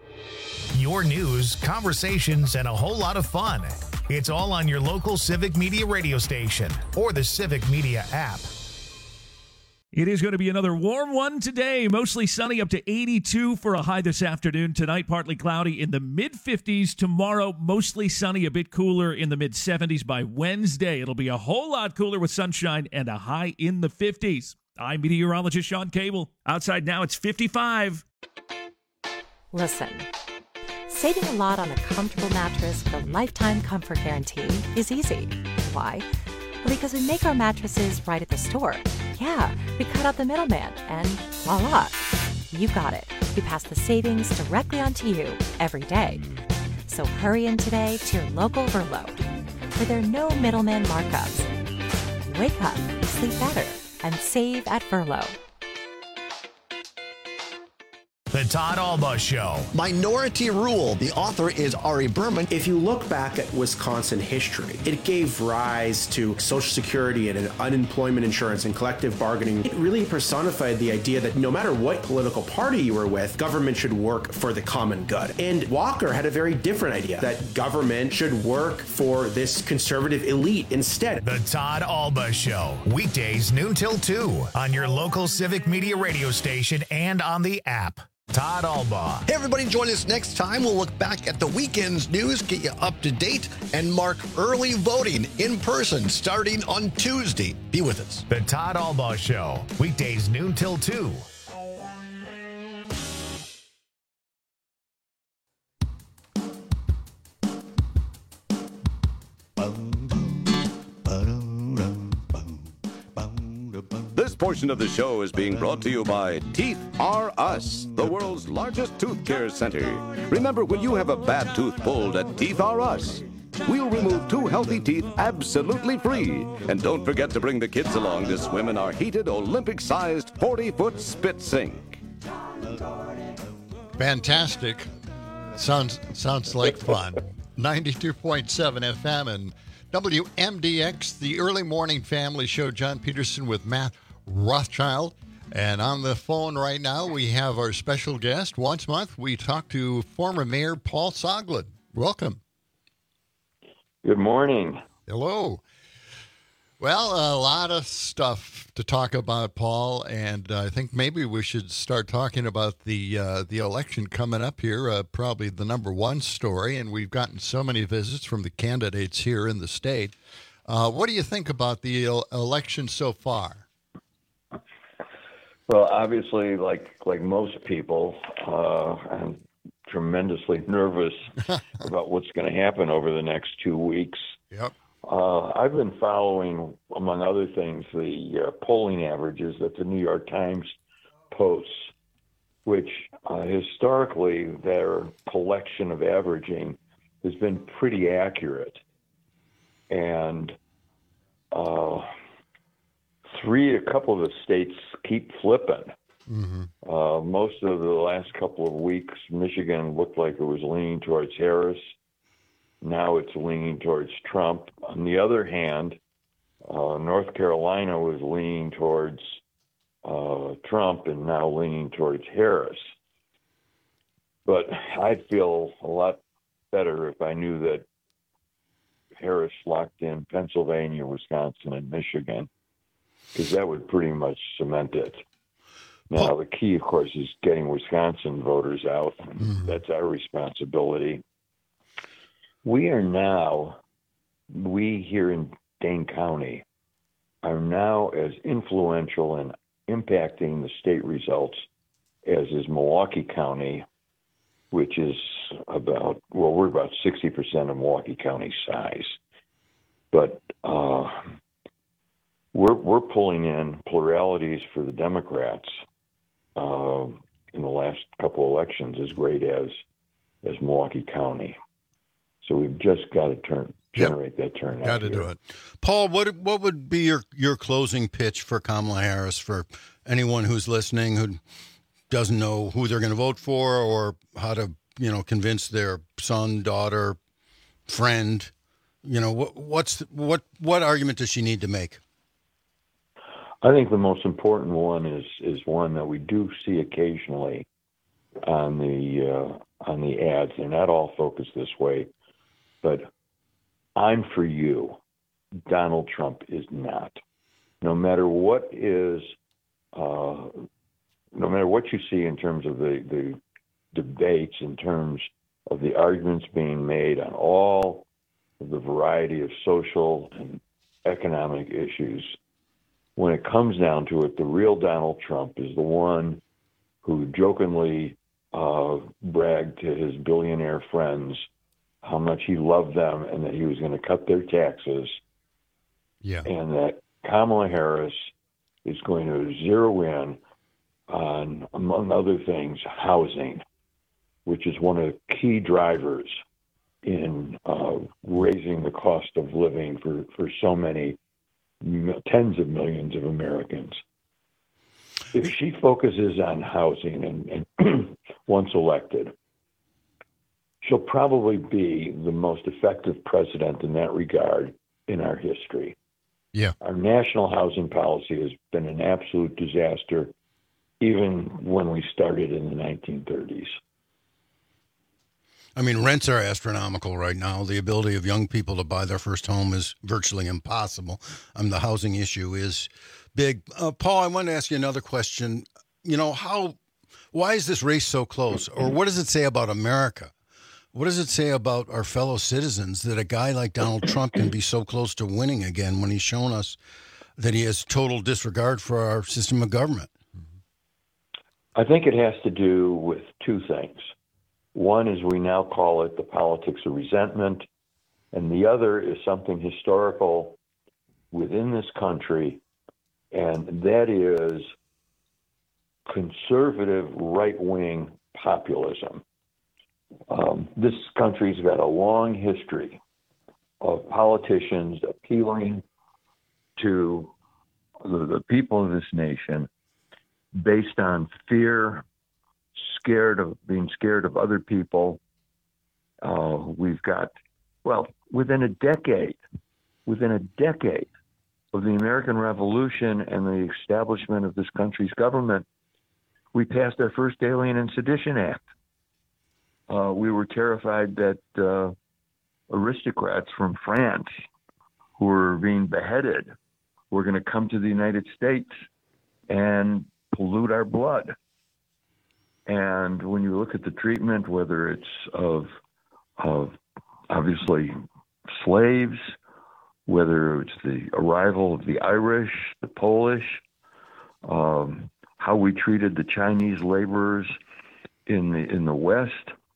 Your news, conversations, and a whole lot of fun. It's all on your local Civic Media radio station or the Civic Media app. It is going to be another warm one today. Mostly sunny, up to eighty-two for a high this afternoon. Tonight, partly cloudy in the mid-fifties. Tomorrow, mostly sunny, a bit cooler in the mid-seventies. By Wednesday, it'll be a whole lot cooler with sunshine and a high in the fifties. I'm meteorologist Sean Cable. Outside now, it's fifty-five. Listen, saving a lot on a comfortable mattress with a lifetime comfort guarantee is easy. Why? Because we make our mattresses right at the store. Yeah, we cut out the middleman, and voila, you got it. We pass the savings directly onto you every day. So hurry in today to your local Verlo, where there are no middleman markups. Wake up, sleep better, and save at Verlo. The Todd Alba Show. Minority Rule. The author is Ari Berman. If you look back at Wisconsin history, it gave rise to Social Security and unemployment insurance and collective bargaining. It really personified the idea that no matter what political party you were with, government should work for the common good. And Walker had a very different idea, that government should work for this conservative elite instead. The Todd Alba Show. Weekdays noon till two on your local Civic Media radio station and on the app. Todd Alba. Hey, everybody, join us next time. We'll look back at the weekend's news, get you up to date, and mark early voting in person starting on Tuesday. Be with us. The Todd Alba Show. Weekdays noon till two. This portion of the show is being brought to you by Teeth R Us, the world's largest tooth care center. Remember, when you have a bad tooth pulled at Teeth R Us, we'll remove two healthy teeth absolutely free. And don't forget to bring the kids along to swim in our heated Olympic-sized forty-foot spit sink. Fantastic. Sounds sounds like fun. ninety-two point seven F M and W M D X, the early morning family show. John Peterson with Matt Rothschild. And on the phone right now, we have our special guest. Once a month, we talk to former Mayor Paul Soglin. Welcome. Good morning. Hello. Well, a lot of stuff to talk about, Paul, and I think maybe we should start talking about the uh, the election coming up here, uh, probably the number one story, and we've gotten so many visits from the candidates here in the state. Uh, what do you think about the el- election so far? Well, obviously, like like most people, uh, I'm tremendously nervous about what's going to happen over the next two weeks. Yep. Uh, I've been following, among other things, the uh, polling averages that the New York Times posts, which uh, historically their collection of averaging has been pretty accurate. And uh, three, a couple of the states keep flipping. Mm-hmm. Uh, most of the last couple of weeks, Michigan looked like it was leaning towards Harris. Now it's leaning towards Trump. On the other hand, uh, North Carolina was leaning towards uh, Trump and now leaning towards Harris. But I'd feel a lot better if I knew that Harris locked in Pennsylvania, Wisconsin, and Michigan, because that would pretty much cement it. Now, the key, of course, is getting Wisconsin voters out. Mm-hmm. That's our responsibility. We are now, we here in Dane County, are now as influential in impacting the state results as is Milwaukee County, which is about, well, we're about sixty percent of Milwaukee County size. But uh, we're, we're pulling in pluralities for the Democrats uh, in the last couple of elections as great as as Milwaukee County. So we've just got to turn generate yep. that turnout. Got to do it. Paul, what what would be your, your closing pitch for Kamala Harris for anyone who's listening who doesn't know who they're going to vote for or how to, you know, convince their son, daughter, friend? You know, what what's what what argument does she need to make? I think the most important one is is one that we do see occasionally on the uh, on the ads. They're not all focused this way. But I'm for you. Donald Trump is not. No matter what is, uh, no matter what you see in terms of the, the debates, in terms of the arguments being made on all of the variety of social and economic issues, when it comes down to it, the real Donald Trump is the one who jokingly uh, bragged to his billionaire friends how much he loved them and that he was going to cut their taxes. Yeah. And that Kamala Harris is going to zero in on, among other things, housing, which is one of the key drivers in uh, raising the cost of living for, for so many tens of millions of Americans. if she focuses on housing and, and once elected, she'll probably be the most effective president in that regard in our history. Yeah. Our national housing policy has been an absolute disaster, even when we started in the nineteen thirties. I mean, rents are astronomical right now. The ability of young people to buy their first home is virtually impossible. Um, the housing issue is big. Uh, Paul, I want to ask you another question. You know, how, why is this race so close? Or what does it say about America? What does it say about our fellow citizens that a guy like Donald Trump can be so close to winning again when he's shown us that he has total disregard for our system of government? I think it has to do with two things. One is we now call it the politics of resentment, and the other is something historical within this country, and that is conservative right-wing populism. Um, this country's got a long history of politicians appealing to the, the people of this nation based on fear, scared of being scared of other people. Uh, we've got, well, within a decade, within a decade of the American Revolution and the establishment of this country's government, we passed our first Alien and Sedition Act. Uh, we were terrified that uh, aristocrats from France who were being beheaded were going to come to the United States and pollute our blood. And when you look at the treatment, whether it's of, of obviously slaves, whether it's the arrival of the Irish, the Polish, um, how we treated the Chinese laborers in the in the West,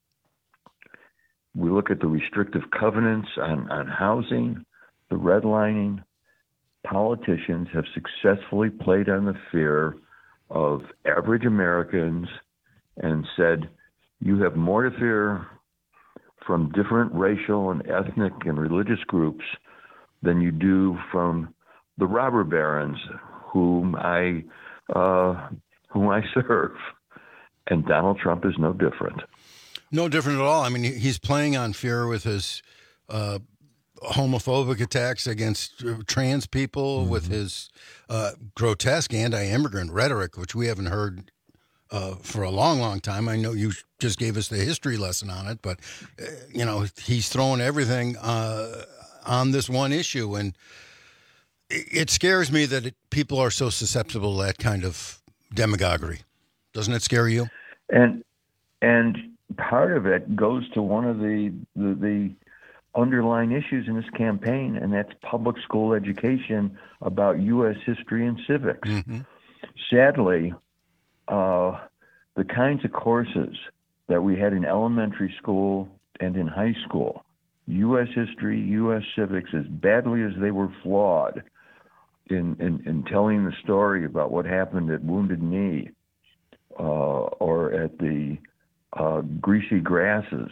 we look at the restrictive covenants on, on housing, the redlining. Politicians have successfully played on the fear of average Americans and said, you have more to fear from different racial and ethnic and religious groups than you do from the robber barons whom I uh, whom I serve. And Donald Trump is no different. No different at all. I mean, he's playing on fear with his uh, homophobic attacks against trans people, mm-hmm. with his uh, grotesque anti-immigrant rhetoric, which we haven't heard uh, for a long, long time. I know you just gave us the history lesson on it, but, uh, you know, he's throwing everything uh, on this one issue. And it scares me that it, people are so susceptible to that kind of demagoguery. Doesn't it scare you? And and part of it goes to one of the, the, the underlying issues in this campaign, and that's public school education about U S history and civics. Mm-hmm. Sadly, uh, the kinds of courses that we had in elementary school and in high school, U S history, U S civics, as badly as they were flawed in, in, in telling the story about what happened at Wounded Knee uh, or at the uh, Greasy Grasses,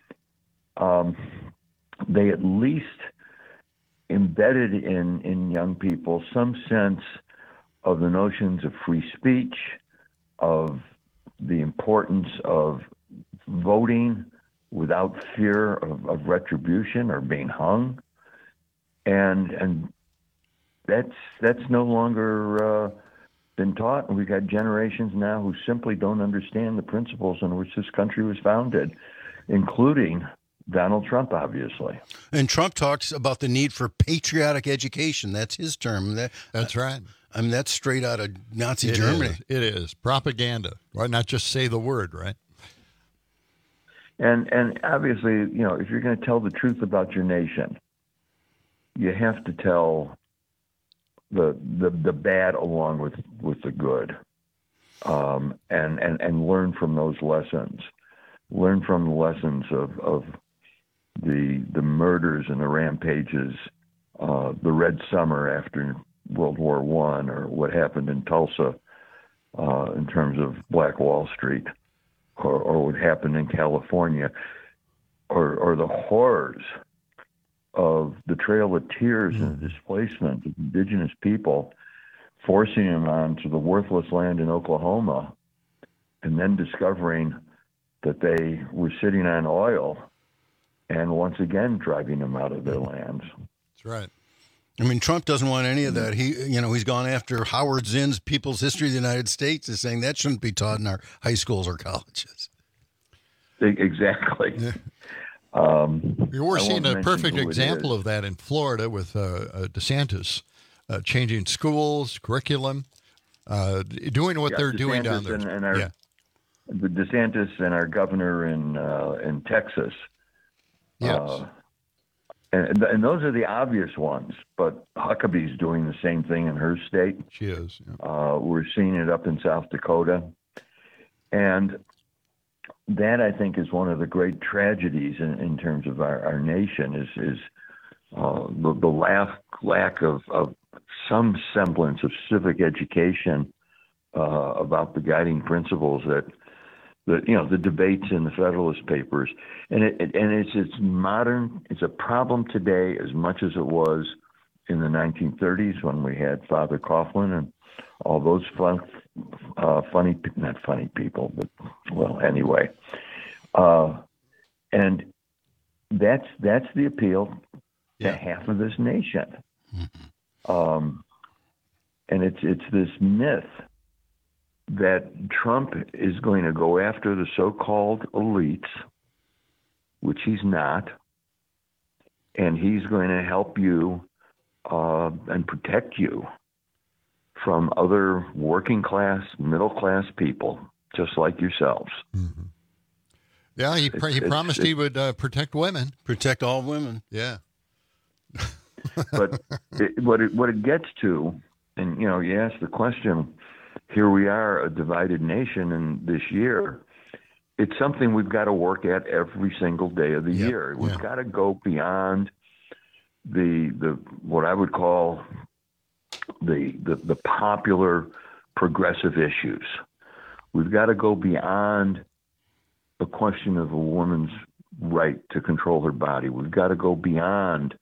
um, they at least embedded in, in young people some sense of the notions of free speech, of the importance of voting without fear of, of retribution or being hung. And and that's that's no longer uh, been taught. And we've got generations now who simply don't understand the principles on which this country was founded, including Donald Trump, obviously. And Trump talks about the need for patriotic education. That's his term. That, That's right. I mean, that's straight out of Nazi it Germany. Is. It is. Propaganda. Right? Not just say the word, right? And and obviously, you know, if you're going to tell the truth about your nation, you have to tell the the, the bad along with, with the good, um, and, and, and learn from those lessons. Learn from the lessons of, of the the murders and the rampages, uh, the Red Summer after World War One, or what happened in Tulsa uh, in terms of Black Wall Street, or, or what happened in California, or, or the horrors of the Trail of Tears and the displacement of indigenous people forcing them onto the worthless land in Oklahoma, and then discovering that they were sitting on oil, and once again driving them out of their lands. That's right. I mean, Trump doesn't want any of that. He, you know, he's gone after Howard Zinn's People's History of the United States, is saying that shouldn't be taught in our high schools or colleges. Exactly. Yeah. Um, We're I seeing won't a perfect mention who it example is. of that in Florida with uh, uh, DeSantis uh, changing schools, curriculum, uh, doing what Yeah, they're doing down DeSantis there. And, and our, yeah. the DeSantis and our governor in uh, in Texas. Yes. Uh, and, and those are the obvious ones, but Huckabee's doing the same thing in her state. She is. Yeah. Uh, we're seeing it up in South Dakota. And that, I think, is one of the great tragedies in, in terms of our, our nation is, is uh, the, the lack, lack of, of some semblance of civic education uh, about the guiding principles that, the you know, the debates in the Federalist Papers. And it, it and it's it's modern. It's a problem today as much as it was in the nineteen thirties when we had Father Coughlin and all those fun, uh, funny, not funny people, but well, anyway. Uh, and that's that's the appeal yeah. to half of this nation. Mm-hmm. Um, and it's it's this myth that Trump is going to go after the so-called elites, which he's not, and he's going to help you uh, and protect you from other working class, middle class people, just like yourselves. Mm-hmm. Yeah, he pr- he it's, promised it's, he would uh, protect women. Protect all women. Yeah. But it, what it what it gets to, and you know, you ask the question. Here we are, a divided nation, and this year, it's something we've got to work at every single day of the yep. year. We've yeah. got to go beyond the the what I would call the, the the popular progressive issues. We've got to go beyond the question of a woman's right to control her body. We've got to go beyond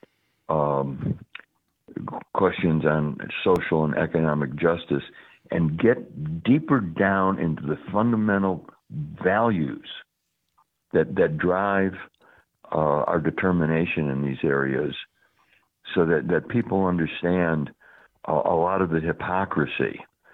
um, questions on social and economic justice and get deeper down into the fundamental values that that drive uh, our determination in these areas, so that, that people understand a, a lot of the hypocrisy.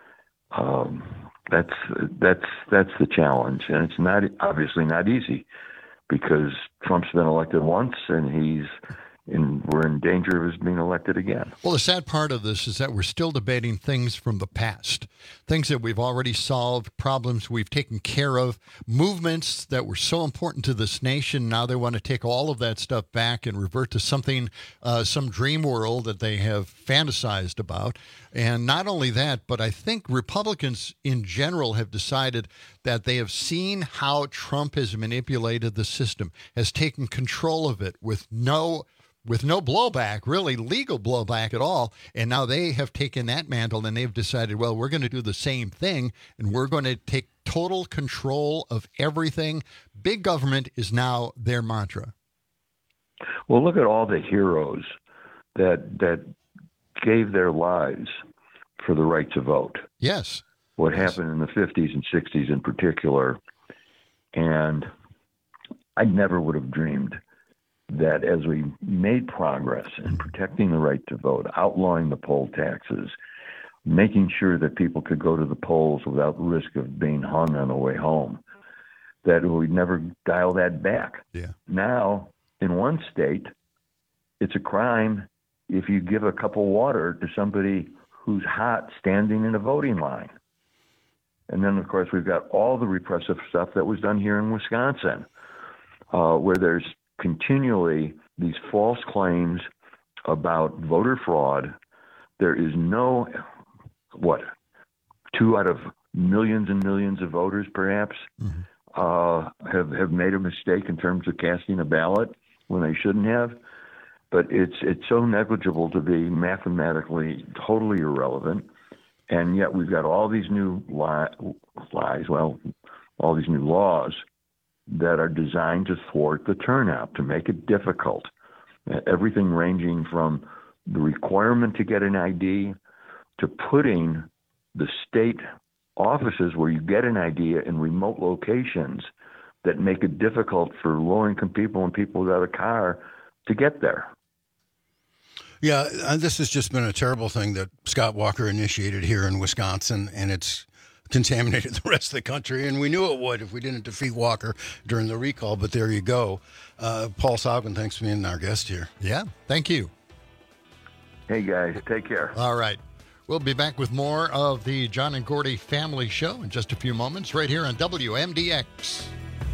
Um, that's that's that's the challenge, and it's not obviously not easy because Trump's been elected once, and he's in, we're in danger of his being elected again. Well, the sad part of this is that we're still debating things from the past, things that we've already solved, problems we've taken care of, movements that were so important to this nation. Now they want to take all of that stuff back and revert to something, uh, some dream world that they have fantasized about. And not only that, but I think Republicans in general have decided that they have seen how Trump has manipulated the system, has taken control of it with no with no blowback, really legal blowback at all. And now they have taken that mantle and they've decided, well, we're going to do the same thing and we're going to take total control of everything. Big government is now their mantra. Well, look at all the heroes that that gave their lives for the right to vote. Yes. What yes. happened in the fifties and sixties in particular. And I never would have dreamed that as we made progress in protecting the right to vote, outlawing the poll taxes, making sure that people could go to the polls without the risk of being hung on the way home, that we'd never dial that back. Yeah. Now, in one state, it's a crime if you give a cup of water to somebody who's hot standing in a voting line. And then, of course, we've got all the repressive stuff that was done here in Wisconsin, uh, where there's continually these false claims about voter fraud. There is no, what, two out of millions and millions of voters perhaps mm-hmm. uh, have, have made a mistake in terms of casting a ballot when they shouldn't have. But it's it's so negligible to be mathematically totally irrelevant. And yet we've got all these new li- lies, well, all these new laws that are designed to thwart the turnout, to make it difficult. Everything ranging from the requirement to get an I D to putting the state offices where you get an idea in remote locations that make it difficult for low-income people and people without a car to get there. Yeah, and this has just been a terrible thing that Scott Walker initiated here in Wisconsin, and it's contaminated the rest of the country, and we knew it would if we didn't defeat Walker during the recall, but there you go. Uh, Paul Saugen, thanks for being our guest here. Yeah, thank you. Hey, guys, take care. All right. We'll be back with more of the John and Gordy Family Show in just a few moments right here on W M D X.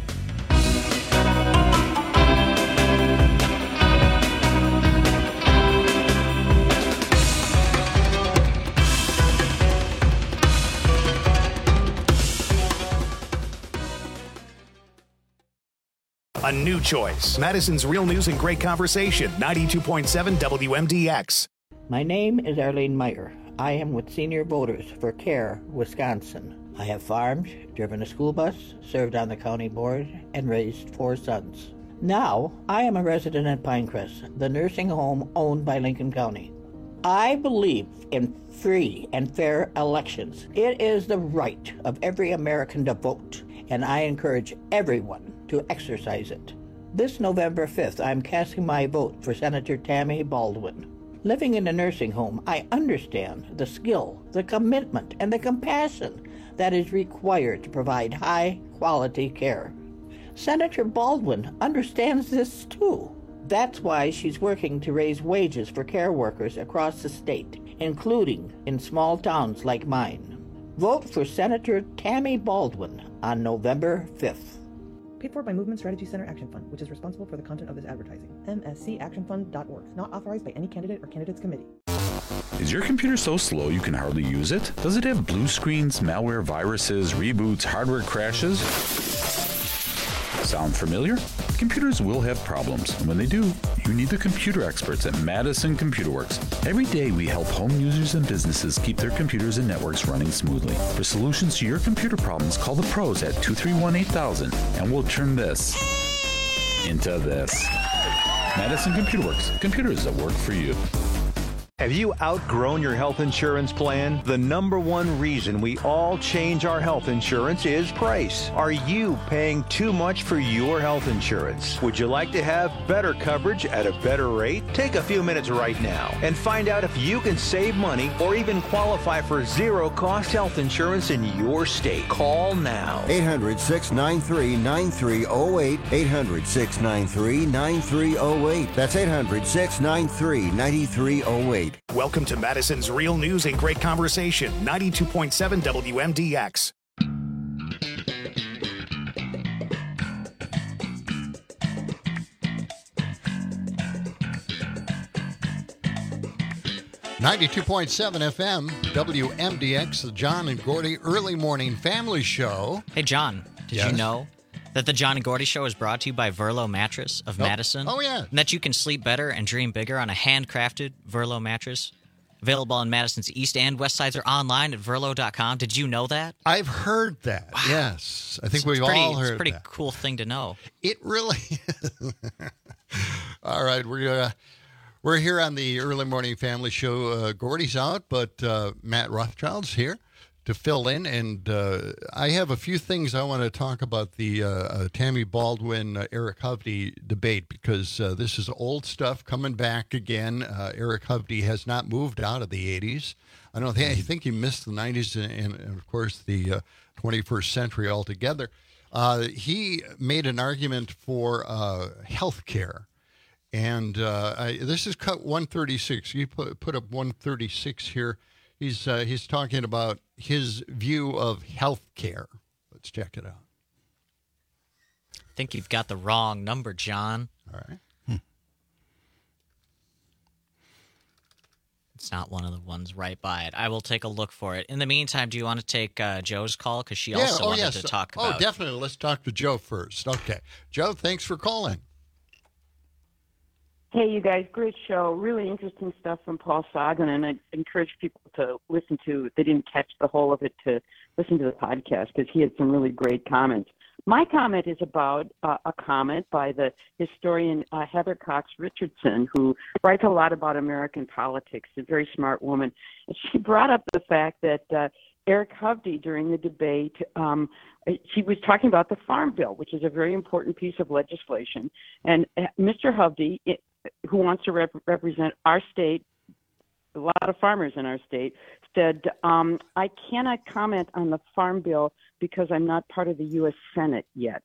A new choice. Madison's Real News and Great Conversation. ninety-two point seven W M D X. My name is Arlene Meyer. I am with Senior Voters for CARE, Wisconsin. I have farmed, driven a school bus, served on the county board, and raised four sons. Now, I am a resident at Pinecrest, the nursing home owned by Lincoln County. I believe in free and fair elections. It is the right of every American to vote, and I encourage everyone to exercise it. This November fifth, I'm casting my vote for Senator Tammy Baldwin. Living in a nursing home, I understand the skill, the commitment, and the compassion that is required to provide high-quality care. Senator Baldwin understands this too. That's why she's working to raise wages for care workers across the state, including in small towns like mine. Vote for Senator Tammy Baldwin on November fifth. Paid for by Movement Strategy Center Action Fund, which is responsible for the content of this advertising. M S C action fund dot org. Not authorized by any candidate or candidates committee. Is your computer so slow you can hardly use it? Does it have blue screens, malware, viruses, reboots, hardware crashes? Sound familiar? Computers will have problems, and when they do, you need the computer experts at Madison Computer Works. Every day we help home users and businesses keep their computers and networks running smoothly. For solutions to your computer problems, call the pros at two three one, eight thousand, and we'll turn this into this. Madison Computer Works. Computers that work for you. Have you outgrown your health insurance plan? The number one reason we all change our health insurance is price. Are you paying too much for your health insurance? Would you like to have better coverage at a better rate? Take a few minutes right now and find out if you can save money or even qualify for zero-cost health insurance in your state. Call now. eight hundred, six nine three, nine three zero eight. eight hundred, six nine three, nine three zero eight. That's eight hundred, six nine three, nine three zero eight. Welcome to Madison's Real News and Great Conversation. ninety-two point seven W M D X. ninety-two point seven F M, W M D X, the John and Gordy Early Morning Family Show. Hey, John, did Yes? you know that the John and Gordy Show is brought to you by Verlo Mattress of Oh. Madison? Oh, yeah. And that you can sleep better and dream bigger on a handcrafted Verlo mattress. Available on Madison's east and west sides or online at verlo dot com. Did you know that? I've heard that. Yes. I think It's we've pretty, all heard It's a pretty that. cool thing to know. It really is. All right, we're uh, we're here on the Early Morning Family Show. Uh, Gordy's out, but uh, Matt Rothschild's here to fill in, and uh, I have a few things I want to talk about the uh, uh, Tammy Baldwin, uh, Eric Hovde debate, because uh, this is old stuff coming back again. Uh, Eric Hovde has not moved out of the eighties. I don't think I think he missed the nineties and, and, and of course the uh, twenty-first century altogether. Uh, he made an argument for uh, health care. And uh, I, this is cut one thirty-six. You put, put up one thirty-six here. He's uh, he's talking about his view of health care. Let's check it out. I think you've got the wrong number, John. All right. Hmm. It's not one of the ones right by it. I will take a look for it. In the meantime, do you want to take uh, Joe's call? Because she Yeah, also oh, wanted yes. to talk Oh, about definitely. Let's talk to Joe first. Okay. Joe, thanks for calling. Hey, you guys, great show. Really interesting stuff from Paul Saugen, and I encourage people to listen to, if they didn't catch the whole of it, to listen to the podcast, because he had some really great comments. My comment is about uh, a comment by the historian uh, Heather Cox Richardson, who writes a lot about American politics, a very smart woman. And she brought up the fact that uh, Eric Hovde, during the debate, um, she was talking about the Farm Bill, which is a very important piece of legislation. And uh, Mister Hovde, it, who wants to rep- represent our state, a lot of farmers in our state, said, um, I cannot comment on the Farm Bill because I'm not part of the U S Senate yet.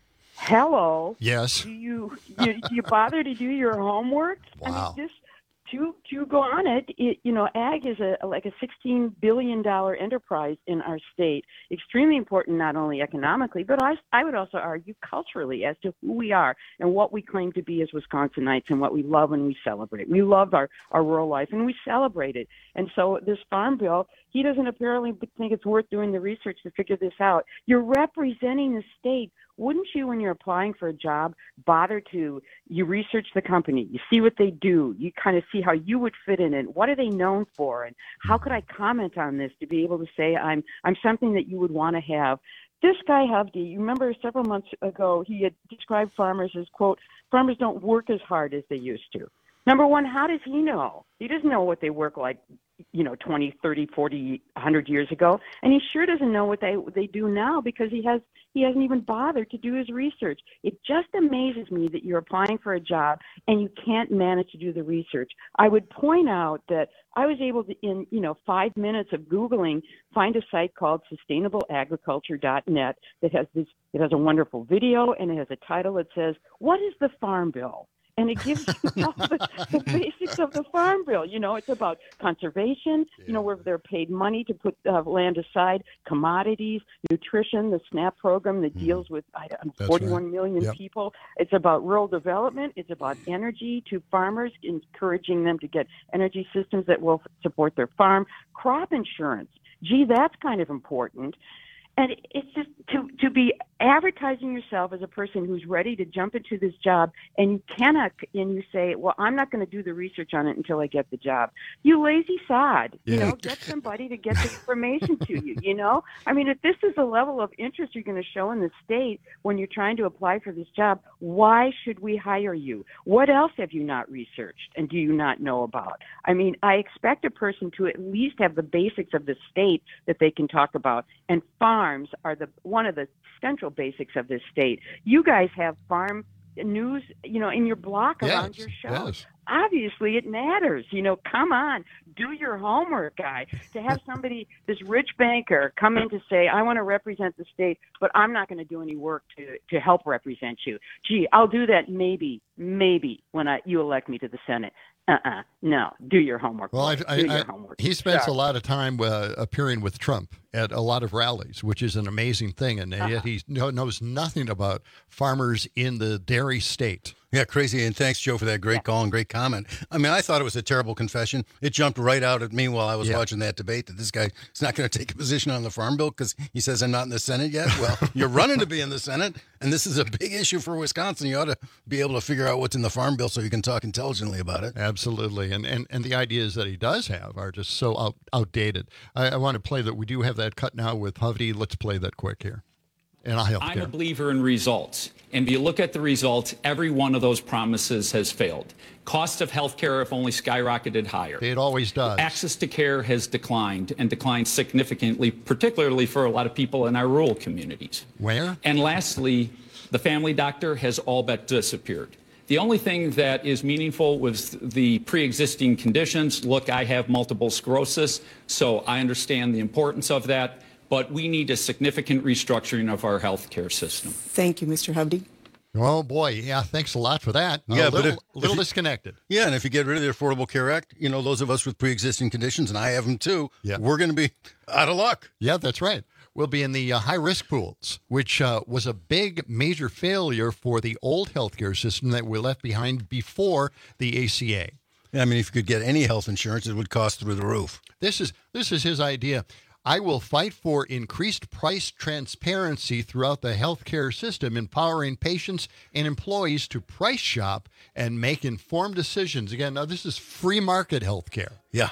Hello. Yes. Do you, you, do you bother to do your homework? Wow. I mean, this, to to go on it, it, you know, ag is a like a sixteen billion dollars enterprise in our state. Extremely important, not only economically, but I, I would also argue culturally as to who we are and what we claim to be as Wisconsinites and what we love and we celebrate. We love our, our rural life and we celebrate it. And so this Farm Bill, he doesn't apparently think it's worth doing the research to figure this out. You're representing the state. Wouldn't you, when you're applying for a job, bother to, you research the company, you see what they do, you kind of see how you would fit in it, what are they known for, and how could I comment on this to be able to say I'm I'm something that you would want to have. This guy, Hovde, you remember several months ago, he had described farmers as, quote, farmers don't work as hard as they used to. Number one, how does he know? He doesn't know what they work like, you know, twenty, thirty, forty, one hundred years ago. And he sure doesn't know what they they do now because he has he hasn't even bothered to do his research. It just amazes me that you're applying for a job and you can't manage to do the research. I would point out that I was able to, in, you know, five minutes of Googling, find a site called sustainable agriculture dot net that has this, it has a wonderful video and it has a title that says, "What is the Farm Bill?" And it gives you all the, the basics of the Farm Bill. You know, it's about conservation, yeah. you know, where they're paid money to put uh, land aside, commodities, nutrition, the SNAP program that mm. deals with I don't know, forty-one right. million yep. people. It's about rural development. It's about energy to farmers, encouraging them to get energy systems that will support their farm. Crop insurance. Gee, that's kind of important. And it's just to, to be advertising yourself as a person who's ready to jump into this job, and you cannot, and you say, well, I'm not going to do the research on it until I get the job. You lazy sod, yeah. you know, get somebody to get the information to you, you know? I mean, if this is the level of interest you're going to show in the state when you're trying to apply for this job, why should we hire you? What else have you not researched and do you not know about? I mean, I expect a person to at least have the basics of the state that they can talk about, and farms are the one of the central basics of this state. You guys have farm news, you know, in your block yes, around your show. Yes. Obviously, it matters. You know, come on, do your homework, guy. To have somebody, this rich banker, come in to say, I want to represent the state, but I'm not going to do any work to, to help represent you. Gee, I'll do that maybe, maybe when I you elect me to the Senate. Uh-uh. No, do your homework. Well, I, I, do your I, homework. he spends Sorry. a lot of time uh, appearing with Trump at a lot of rallies, which is an amazing thing, and uh-huh. yet he no, knows nothing about farmers in the dairy state. Yeah, crazy. And thanks, Joe, for that great yeah. call and great comment. I mean, I thought it was a terrible confession. It jumped right out at me while I was yeah. watching that debate that this guy is not going to take a position on the Farm Bill because he says I'm not in the Senate yet. Well, you're running to be in the Senate, and this is a big issue for Wisconsin. You ought to be able to figure out what's in the Farm Bill so you can talk intelligently about it. Absolutely. And and, and the ideas that he does have are just so out, outdated. I, I want to play that. We do have that cut now with Hovde. Let's play that quick here. And I I'm a believer in results. And if you look at the results, every one of those promises has failed. Cost of health care have only skyrocketed higher. It always does. Access to care has declined and declined significantly, particularly for a lot of people in our rural communities. Where? And lastly, the family doctor has all but disappeared. The only thing that is meaningful was the pre-existing conditions. Look, I have multiple sclerosis, so I understand the importance of that. But we need a significant restructuring of our healthcare system. Thank you, Mister Hovde. Oh, boy. Yeah, thanks a lot for that. Yeah, a little, but if, little if you, disconnected. Yeah, and if you get rid of the Affordable Care Act, you know, those of us with pre-existing conditions, and I have them too, yeah. we're going to be out of luck. Yeah, that's right. We'll be in the uh, high-risk pools, which uh, was a big, major failure for the old healthcare system that we left behind before the A C A. Yeah, I mean, if you could get any health insurance, it would cost through the roof. This is this is his idea. I will fight for increased price transparency throughout the healthcare system, empowering patients and employees to price shop and make informed decisions. Again, now this is free market healthcare. Yeah.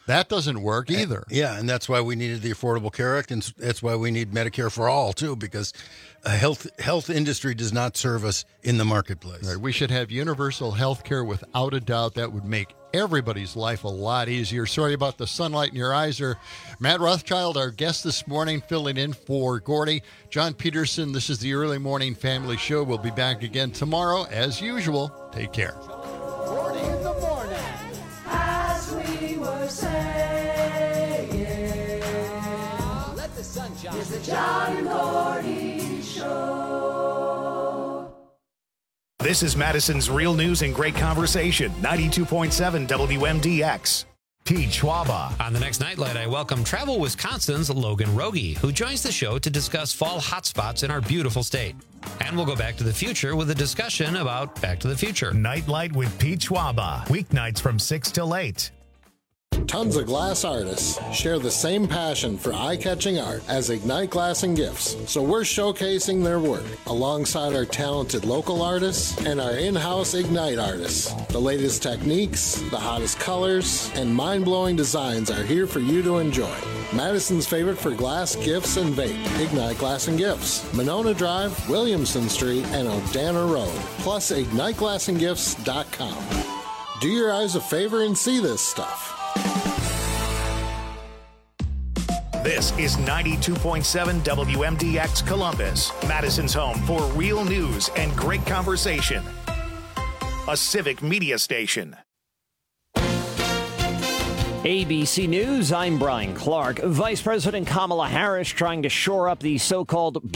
That doesn't work either. And, yeah, and that's why we needed the Affordable Care Act, and that's why we need Medicare for all, too, because a health health industry does not serve us in the marketplace. Right. We should have universal health care without a doubt. That would make everybody's life a lot easier. Sorry about the sunlight in your eyes there. Matt Rothschild, our guest this morning, filling in for Gordy. John Peterson, this is the Early Morning Family Show. We'll be back again tomorrow, as usual. Take care. Gordy in the morning, as we were saying, let the sun shine. It's the John and Gordy Show. This is Madison's Real News and Great Conversation, ninety-two point seven W M D X. Pete Schwaba. On the next Nightlight, I welcome Travel Wisconsin's Logan Rogie, who joins the show to discuss fall hotspots in our beautiful state. And we'll go back to the future with a discussion about Back to the Future. Nightlight with Pete Schwaba. Weeknights from six till eight. Tons of glass artists share the same passion for eye-catching art as Ignite Glass and Gifts, so we're showcasing their work alongside our talented local artists and our in-house Ignite artists. The latest techniques, the hottest colors, and mind-blowing designs are here for you to enjoy. Madison's favorite for glass, gifts, and vape, Ignite Glass and Gifts, Monona Drive, Williamson Street, and Odana Road, plus ignite glass and gifts dot com. Do your eyes a favor and see this stuff. This is ninety-two point seven W M D X Columbus, Madison's home for real news and great conversation. A civic media station. A B C News, I'm Brian Clark. Vice President Kamala Harris trying to shore up the so-called